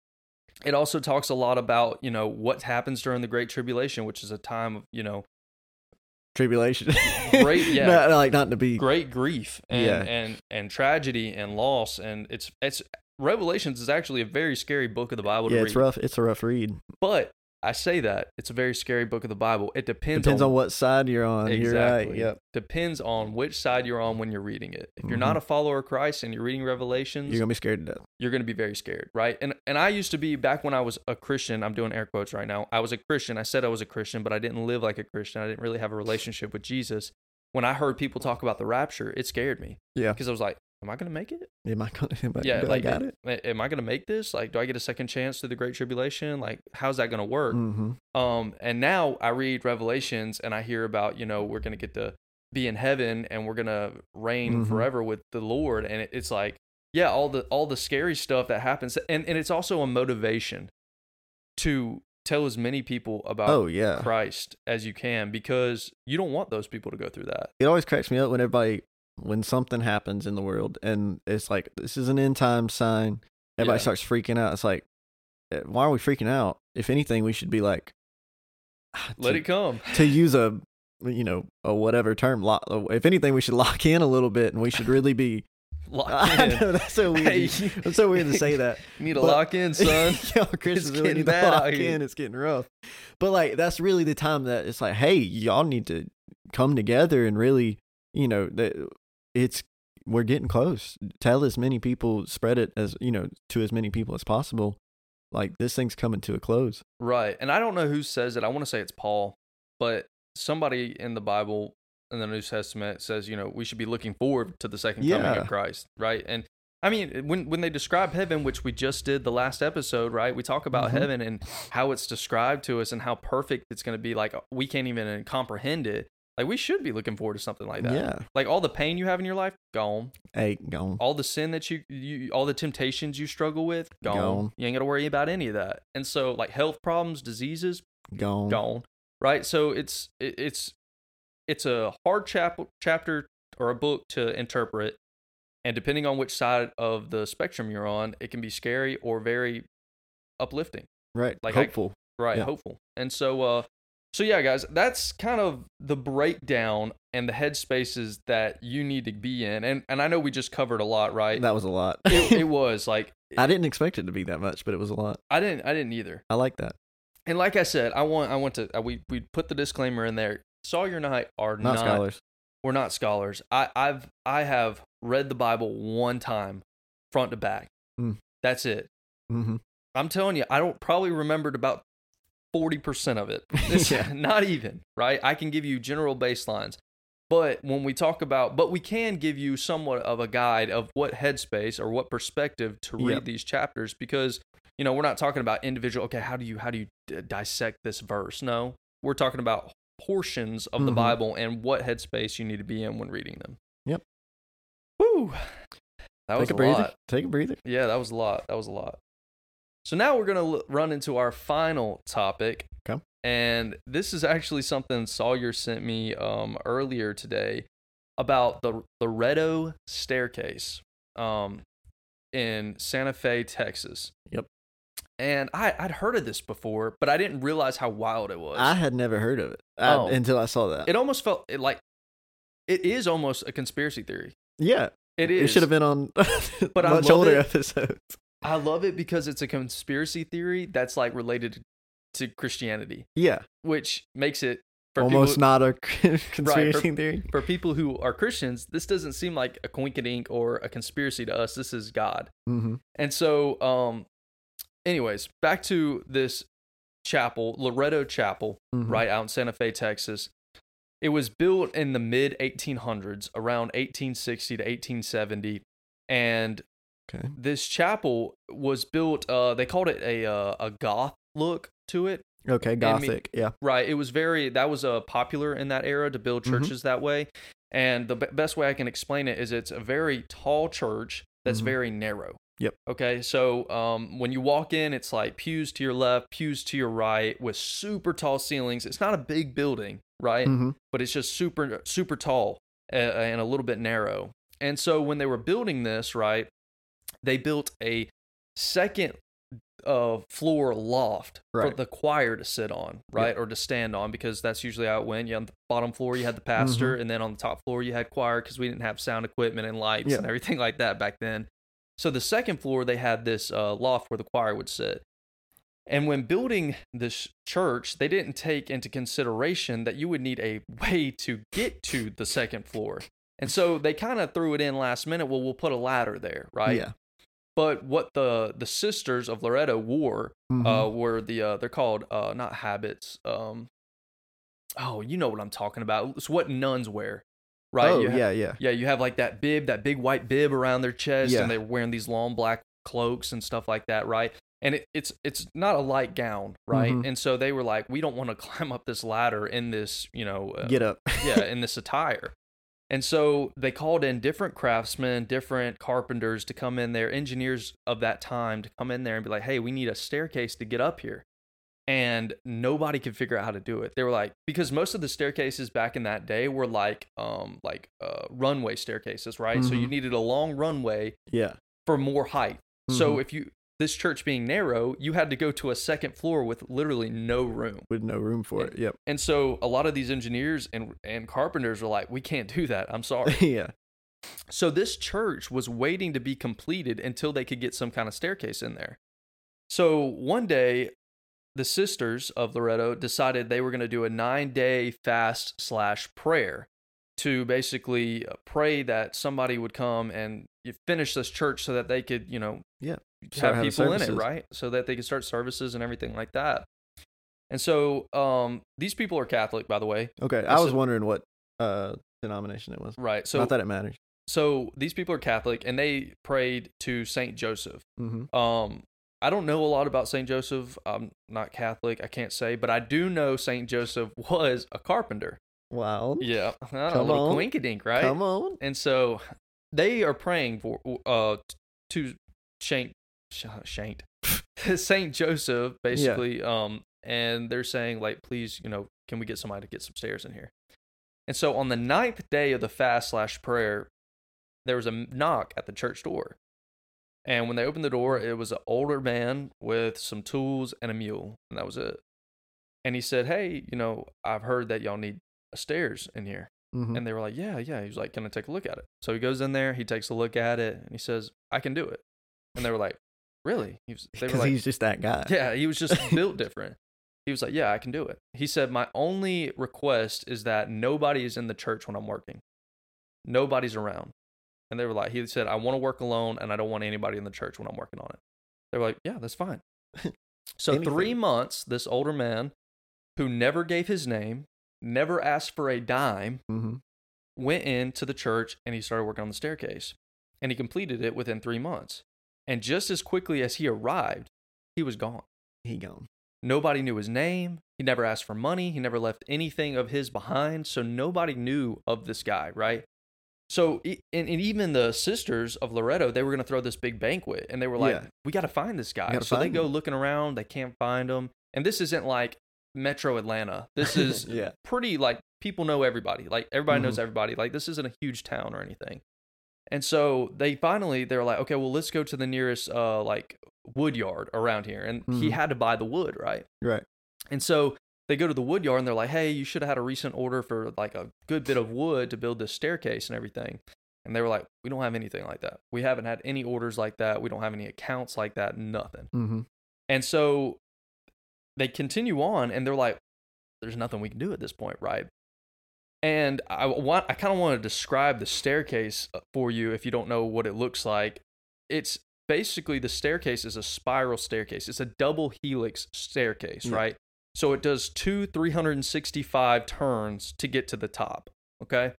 it also talks a lot about, you know, what happens during the Great Tribulation, which is a time of, you know, tribulation, great, yeah, not, like not to be great grief and, yeah. and, and tragedy and loss. And it's, it's Revelations is actually a very scary book of the Bible to yeah, read. it's rough. It's a rough read, but I say that it's a very scary book of the Bible. It depends, depends on, on what side you're on. Exactly. You're right. Yep. Depends on which side you're on when you're reading it. If you're mm-hmm. not a follower of Christ and you're reading Revelations, you're gonna be scared to death. You're gonna be very scared, right? And and I used to be, back when I was a Christian. I'm doing air quotes right now. I was a Christian. I said I was a Christian, but I didn't live like a Christian. I didn't really have a relationship with Jesus. When I heard people talk about the rapture, it scared me. Yeah, because I was like, am I gonna make it? Am I gonna? Am I, yeah, do like, I got it? Am I gonna make this? Like, do I get a second chance through the Great Tribulation? Like, how's that gonna work? Mm-hmm. Um, and now I read Revelations and I hear about, you know, we're gonna get to be in heaven and we're gonna reign mm-hmm. forever with the Lord, and it, it's like, yeah, all the all the scary stuff that happens, and and it's also a motivation to tell as many people about oh, yeah. Christ as you can, because you don't want those people to go through that. It always cracks me up when everybody, when something happens in the world and it's like, this is an end time sign, everybody yeah. starts freaking out. It's like, why are we freaking out? If anything, we should be like, let to, it come. To use a, you know, a whatever term, lock, if anything, we should lock in a little bit, and we should really be lock in. I know, that's so weird. Hey, that's so weird to say that. You need to but, lock in, son. Yo, Chris is really need to lock in. It's getting rough. But like, that's really the time that it's like, hey, y'all need to come together and really, you know, that it's we're getting close. Tell as many people, spread it as, you know, to as many people as possible. Like, this thing's coming to a close. Right. And I don't know who says it. I want to say it's Paul, but somebody in the Bible, in the New Testament, says, you know, we should be looking forward to the second yeah. coming of Christ, right? And I mean, when when they describe heaven, which we just did the last episode, right? We talk about mm-hmm. heaven and how it's described to us and how perfect it's going to be. Like, we can't even comprehend it. Like, we should be looking forward to something like that. Yeah. Like, all the pain you have in your life, gone. Hey, gone. All the sin that you, you all the temptations you struggle with, gone. gone. You ain't got to worry about any of that. And so, like, health problems, diseases, gone. Gone. Right? So it's it, it's it's a hard chap- chapter or a book to interpret. And depending on which side of the spectrum you're on, it can be scary or very uplifting. Right. Like hopeful. I, right. Yeah. Hopeful. And so, uh, so yeah, guys, that's kind of the breakdown and the headspaces that you need to be in. And and I know we just covered a lot, right? That was a lot. it, it was like I didn't expect it to be that much, but it was a lot. I didn't. I didn't either. I like that. And like I said, I want. I want to. Uh, we we put the disclaimer in there. Sawyer and I are not, not scholars. We're not scholars. I I've I have read the Bible one time, front to back. Mm. That's it. Mm-hmm. I'm telling you, I don't probably remembered about forty percent of it. Yeah. Not even, right? I can give you general baselines. But when we talk about, but we can give you somewhat of a guide of what headspace or what perspective to read yep. these chapters, because, you know, we're not talking about individual, okay, how do you, how do you d- dissect this verse? No, we're talking about portions of mm-hmm. the Bible and what headspace you need to be in when reading them. Yep. Woo. That Take was a a breather. lot. Take a breather. Yeah, that was a lot. That was a lot. So now we're going to l- run into our final topic. Okay. And this is actually something Sawyer sent me um, earlier today about the Loretto staircase um, in Santa Fe, Texas. Yep. And I, I'd heard of this before, but I didn't realize how wild it was. I had never heard of it I, Oh. until I saw that. It almost felt it like it is almost a conspiracy theory. yeah. It It is. should have been on But I much love older it. episodes. I love it because it's a conspiracy theory that's like related to Christianity, Yeah. which makes it for Almost people, not a conspiracy for- theory. for people who are Christians. This doesn't seem like a coinkydink or a conspiracy to us. This is God. Mm-hmm. And so, um, anyways, back to this chapel, Loretto Chapel, Mm-hmm. right out in Santa Fe, Texas. It was built in the mid eighteen hundreds, around eighteen sixty to eighteen seventy, and Okay. this chapel was built. Uh, they called it a uh, a goth look to it. Okay. me- Gothic. yeah. Right. It was very, that was uh, popular in that era to build Mhm. churches that way. And the b- best way I can explain it is it's a very tall church that's Mhm. very narrow. Yep. Okay. So um, when you walk in, it's like pews to your left, pews to your right with super tall ceilings. It's not a big building, right? Mm-hmm. But it's just super, super tall uh, and a little bit narrow. And so when they were building this, right, they built a second uh, floor loft for Right. the choir to sit on, right, or to stand on, because that's usually how it went. You on the bottom floor, you had the pastor, and then on the top floor, you had choir, because we didn't have sound equipment and lights Yeah. and everything like that back then. So the second floor, they had this uh, loft where the choir would sit. And when building this church, they didn't take into consideration that you would need a way to get to the second floor. And so they kind of threw it in last minute. Well, we'll put a ladder there, right? Yeah. But what the the sisters of Loretto wore Mhm. uh, were the uh, they're called uh, not habits. Um, oh, you know what I'm talking about. It's what nuns wear, right? Oh, You ha- yeah, yeah. yeah. You have like that bib, that big white bib around their chest, Yeah. and they're wearing these long black cloaks and stuff like that, right? And it, it's it's not a light gown, right? Mhm. And so they were like, we don't want to climb up this ladder in this, you know, uh, Get up. yeah, in this attire. And so they called in different craftsmen, different carpenters to come in there, engineers of that time to come in there and be like, hey, we need a staircase to get up here. And nobody could figure out how to do it. They were like, because most of the staircases back in that day were like, um, like uh, runway staircases, right? So you Mhm. needed a long runway Yeah. for more height. So Mhm. if you, this church being narrow, you had to go to a second floor with literally no room. With no room for it. Yep. And so a lot of these engineers and, and carpenters were like, we can't do that. I'm sorry. yeah. So this church was waiting to be completed until they could get some kind of staircase in there. So one day, the sisters of Loretto decided they were going to do a nine-day fast slash prayer to basically pray that somebody would come and finish this church so that they could, you know, Yeah. have Start having people in it, services. right? So that they could start services and everything like that. And so um, these people are Catholic, by the way, Okay. I was So- wondering what uh denomination it was. right? So Not that it matters. so these people are Catholic, and they prayed to Saint Joseph. Mm-hmm. Um, I don't know a lot about Saint Joseph. I'm not Catholic, I can't say, but I do know Saint Joseph was a carpenter. Wow. Yeah, a Come little on. quink-a-dink, right? Come on. And so they are praying for uh to Saint Saint Saint Joseph, basically. Um, and they're saying like, please, you know, can we get somebody to get some stairs in here? And so on the ninth day of the fast slash prayer, there was a knock at the church door. And when they opened the door, it was an older man with some tools and a mule, and that was it. And he said, hey, you know, I've heard that y'all need stairs in here. Mm-hmm. And they were like, yeah, yeah. He was like, can I take a look at it? So he goes in there, he takes a look at it, and he says, I can do it. And they were like, really? He was, they were Because like, he's just that guy. yeah, he was just built different. He was like, yeah, I can do it. He said, my only request is that nobody is in the church when I'm working. Nobody's around. And they were like, he said, I want to work alone, and I don't want anybody in the church when I'm working on it. They were like, yeah, that's fine. So Anything. three months, this older man who never gave his name, never asked for a dime, Mm-hmm. went into the church and he started working on the staircase. And he completed it within three months. And just as quickly as he arrived, he was gone. He gone. Nobody knew his name. He never asked for money. He never left anything of his behind. So nobody knew of this guy, right? So, e- and, and even the sisters of Loretto, they were going to throw this big banquet, and they were like, Yeah. "We got to find this guy." gotta So they find go him. looking around, they can't find him, and this isn't like Metro Atlanta. This is Yeah. pretty like people know everybody. Like everybody Mhm. knows everybody. Like this isn't a huge town or anything. And so they finally they're like, okay, well let's go to the nearest uh like wood yard around here, and he Mhm. had to buy the wood, right? Right. And so they go to the wood yard and they're like, hey, you should have had a recent order for like a good bit of wood to build this staircase and everything. And they were like, we don't have anything like that. We haven't had any orders like that. We don't have any accounts like that. Nothing. Mm-hmm. And so they continue on and they're like, there's nothing we can do at this point, right? And I want, I kind of want to describe the staircase for you if you don't know what it looks like. It's basically the staircase is a spiral staircase. It's a double helix staircase, Yeah. right? So it does two three hundred sixty-five turns to get to the top, okay?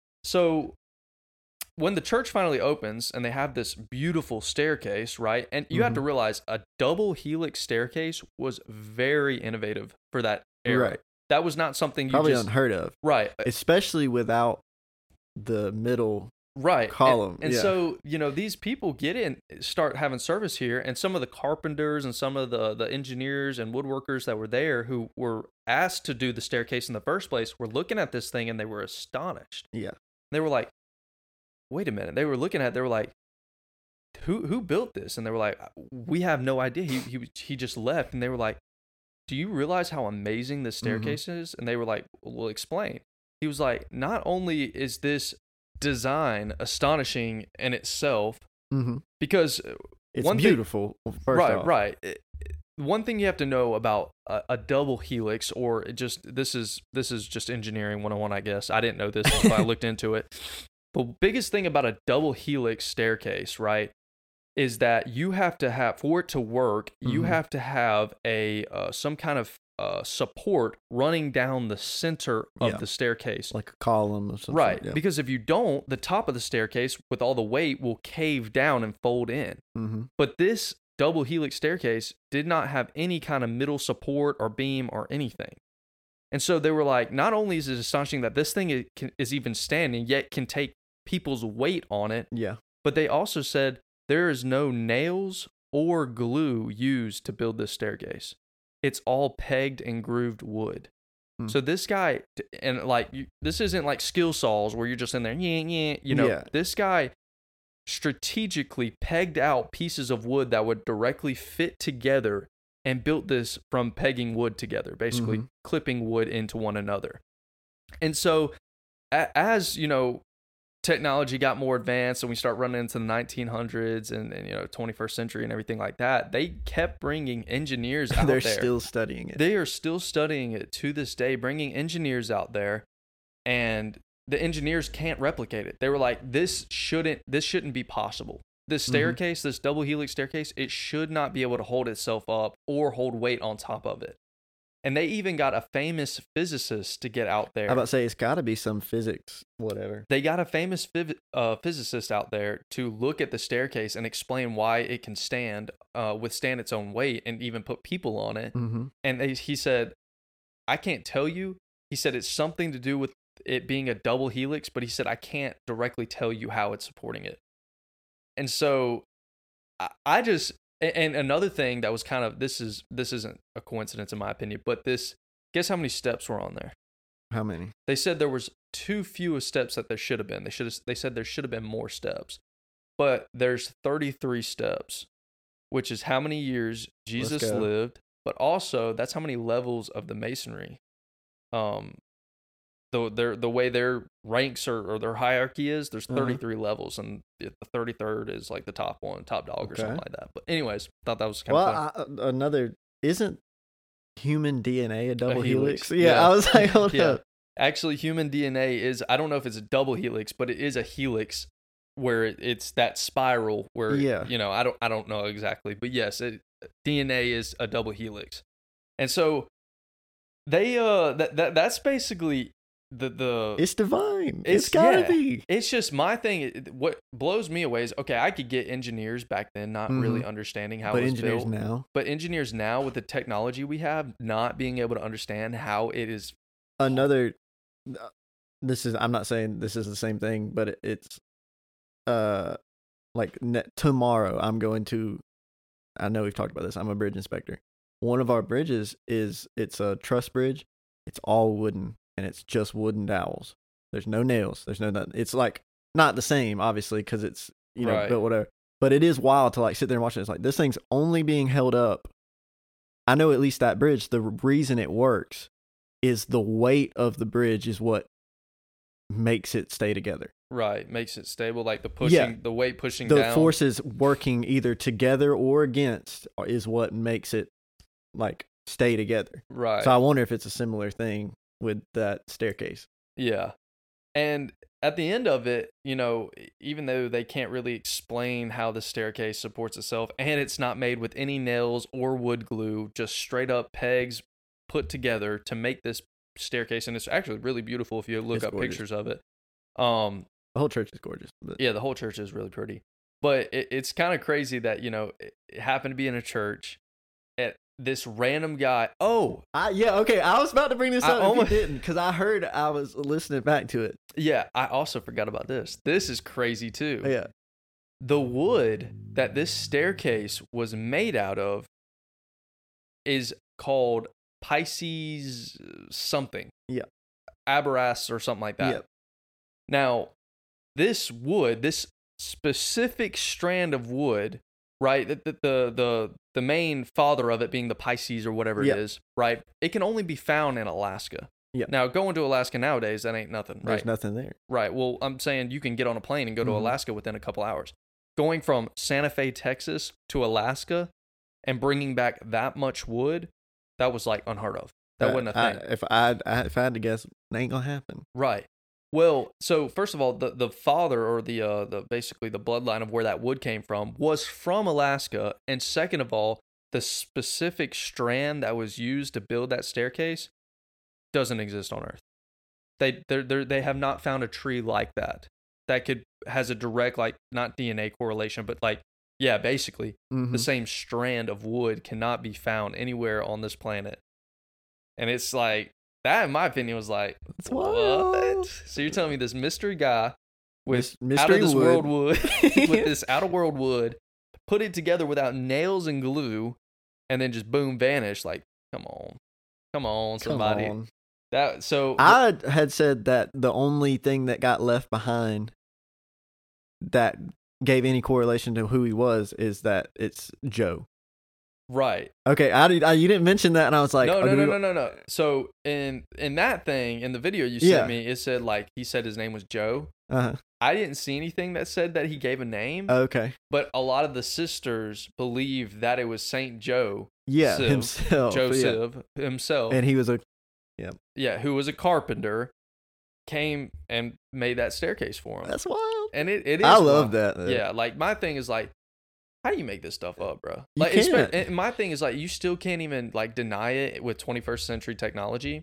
So when the church finally opens and they have this beautiful staircase, right? And you have to realize a double helix staircase was very innovative for that era. Right. That was not something you Probably just unheard of, right, especially without the middle right column. And, and yeah. so you know these people get in, start having service here, and some of the carpenters and some of the the engineers and woodworkers that were there who were asked to do the staircase in the first place were looking at this thing and they were astonished. Yeah. They were like, wait a minute. They were looking at it, they were like, who who built this? And they were like, we have no idea. He he he just left. And they were like, do you realize how amazing this staircase mm-hmm. is? And they were like, well, explain. He was like, not only is this design astonishing in itself, mm-hmm. because it's one beautiful. Thing, first right, off. right. It, one thing you have to know about a, a double helix, or just this is this is just engineering one oh one, I guess. I didn't know this until I looked into it. The biggest thing about a double helix staircase, right, is that you have to have, for it to work, you mm-hmm. have to have a uh, some kind of uh, support running down the center of yeah. the staircase. Like a column or something. Right, yeah. because if you don't, the top of the staircase with all the weight will cave down and fold in. Mm-hmm. But this double helix staircase did not have any kind of middle support or beam or anything. And so they were like, not only is it astonishing that this thing is, can, is even standing, yet can take people's weight on it, yeah. but they also said, there is no nails or glue used to build this staircase. It's all pegged and grooved wood. Hmm. So this guy, and like, you, this isn't like skill saws where you're just in there, yeah, yeah, you know, yeah. this guy strategically pegged out pieces of wood that would directly fit together and built this from pegging wood together, basically mm-hmm. clipping wood into one another. And so a- as, you know, technology got more advanced and we start running into the nineteen hundreds and, and you know twenty-first century and everything like that, they kept bringing engineers out They're there. They're still studying it. They are still studying it to this day, bringing engineers out there, and the engineers can't replicate it. They were like, this shouldn't this shouldn't be possible. This staircase, mm-hmm. this double helix staircase, it should not be able to hold itself up or hold weight on top of it. And they even got a famous physicist to get out there. I was about to say, it's got to be some physics, whatever. They got a famous phys- uh, physicist out there to look at the staircase and explain why it can stand, uh, withstand its own weight, and even put people on it. Mm-hmm. And they, he said, I can't tell you. He said it's something to do with it being a double helix, but he said, I can't directly tell you how it's supporting it. And so I, I just... And another thing that was kind of, this is this isn't a coincidence in my opinion, but this, guess how many steps were on there? How many? They said there was too few steps that there should have been. They should have, they said there should have been more steps. But there's thirty-three steps, which is how many years Jesus lived, but also that's how many levels of the masonry. Um the their the way their ranks or, or their hierarchy is, there's thirty-three uh-huh. levels, and the thirty-third is like the top one, top dog or okay. something like that. But anyways, thought that was kind well, of fun. I, another isn't human D N A a double a helix? helix? Yeah, yeah, I was like, hold yeah. up. Actually, human D N A is, I don't know if it's a double helix, but it is a helix where it's that spiral where yeah. you know, I don't I don't know exactly, but yes, it, D N A is a double helix. And so they uh that, that that's basically The the it's divine. It's, it's gotta yeah, be. It's just my thing. What blows me away is, okay, I could get engineers back then not mm-hmm. really understanding how but it was engineers built. now. But engineers now, with the technology we have, not being able to understand how it is. Another this is I'm not saying this is the same thing, but it, it's uh like ne- tomorrow I'm going to. I know we've talked about this. I'm a bridge inspector. One of our bridges is it's a truss bridge. It's all wooden and it's just wooden dowels. There's no nails. There's no nothing. It's like not the same, obviously, because it's you know Right. built whatever. But it is wild to like sit there and watch it. It's like this thing's only being held up. I know at least that bridge. The reason it works is the weight of the bridge is what makes it stay together. Right, makes it stable, like the pushing, Yeah. the weight pushing The down. forces working either together or against is what makes it like stay together. Right. So I wonder if it's a similar thing with that staircase. Yeah. And at the end of it, you know, even though they can't really explain how the staircase supports itself, and it's not made with any nails or wood glue, just straight up pegs put together to make this staircase, and it's actually really beautiful if you look It's up gorgeous. pictures of it. Um, The whole church is gorgeous. But yeah, the whole church is really pretty, but it, it's kind of crazy that you know it, it happened to be in a church. At this random guy. Oh, I, yeah, okay. I was about to bring this I up almost- if you didn't, because I heard I was listening back to it. yeah. I also forgot about this. This is crazy too. Yeah. The wood that this staircase was made out of is called Pisces something. Yeah. Abaras or something like that. Yep. Now, this wood, this specific strand of wood, right? The the the, the main father of it being the Pisces or whatever Yep. it is, right? It can only be found in Alaska. Yep. Now, going to Alaska nowadays, that ain't nothing, There's right? nothing there. Right. Well, I'm saying you can get on a plane and go to Mhm. Alaska within a couple hours. Going from Santa Fe, Texas to Alaska and bringing back that much wood, that was like unheard of. That Uh, wasn't a I- thing. if I, I if I had to guess, it ain't gonna happen. Right. Well, so first of all, the, the father or the uh the basically the bloodline of where that wood came from was from Alaska, and second of all, the specific strand that was used to build that staircase doesn't exist on Earth. They they they they have not found a tree like that that could has a direct like not D N A correlation, but like yeah, basically Mhm. the same strand of wood cannot be found anywhere on this planet. And it's like that, in my opinion, was like That's what? wild. So you're telling me this mystery guy with Mis- out of mystery this wood. world wood with this out of world wood put it together without nails and glue, and then just boom vanish? Like, come on, come on, Come somebody. on. That so I had said that the only thing that got left behind that gave any correlation to who he was is that it's Joe. right. Okay, I, did, I you didn't mention that, and I was like, no, oh, no, do no, we- no, no, no. So in in that thing in the video you sent Yeah. me, it said like he said his name was Joe. Uh-huh. I didn't see anything that said that he gave a name, Okay. but a lot of the sisters believe that it was Saint Joe, Yeah, Siv. himself. yeah. Joseph himself, And he was a yeah, who was a carpenter, came and made that staircase for him. that's wild. And it, it is I love wild. that. though. Yeah, like my thing is like, how do you make this stuff up, bro? You Like, espe- can't. and my thing is like, you still can't even like deny it with twenty-first century technology.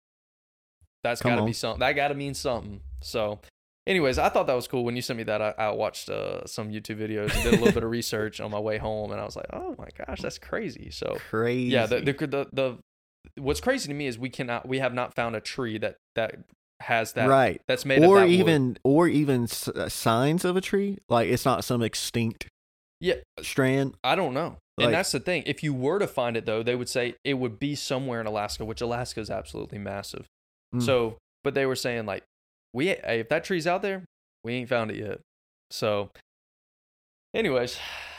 That's Come got to be on. something. That got to mean something. So, anyways, I thought that was cool when you sent me that. I, I watched uh, some YouTube videos and did a little bit of research on my way home, and I was like, oh my gosh, that's crazy. So, Crazy. yeah, the the the, the what's crazy to me is we cannot we have not found a tree that that has that right. that's made of Or that wood. even or even s- uh, signs of a tree. Like it's not some extinct Yeah, strand. I don't know. Like- And that's the thing. If you were to find it though, they would say it would be somewhere in Alaska, which Alaska is absolutely massive. Mm. So, but they were saying like, we hey, if that tree's out there, we ain't found it yet. So, anyways,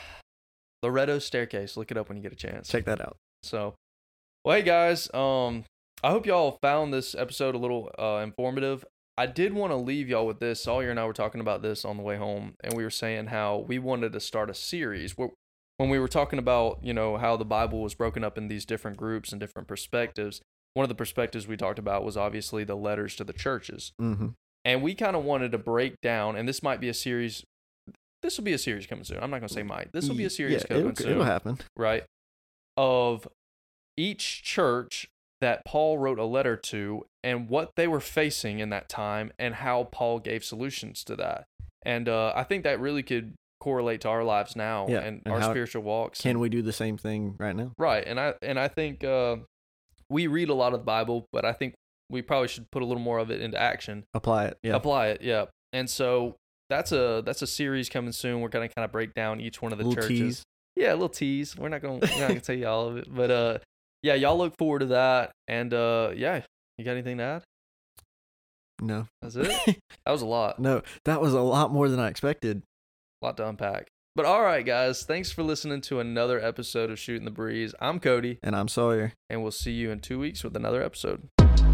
Loretto staircase. Look it up when you get a chance. Check that out. So, well, hey guys, um, I hope y'all found this episode a little uh, informative. I did want to leave y'all with this. Sawyer and I were talking about this on the way home, and we were saying how we wanted to start a series where, when we were talking about, you know, how the Bible was broken up in these different groups and different perspectives. One of the perspectives we talked about was obviously the letters to the churches, Mm-hmm. and we kind of wanted to break down. And this might be a series. This will be a series coming soon. I'm not gonna say might. This will be a series yeah, coming it'll, soon. it'll happen. Right, of each church that Paul wrote a letter to and what they were facing in that time and how Paul gave solutions to that. And uh, I think that really could correlate to our lives now Yeah, and, and our how spiritual walks. Can we do the same thing right now? Right. And I and I think uh, we read a lot of the Bible, but I think we probably should put a little more of it into action. Apply it. Yeah. Apply it. Yeah. And so that's a that's a series coming soon. We're gonna kind of break down each one of the Little churches. tease. Yeah, a little tease. We're not gonna we're not gonna tell you all of it, but uh, yeah, y'all look forward to that. And uh, yeah, you got anything to add? No. That's it. That was a lot. No, that was a lot more than I expected. A lot to unpack. But all right, guys, thanks for listening to another episode of Shooting the Breeze. I'm Cody, And I'm Sawyer. and we'll see you in two weeks with another episode.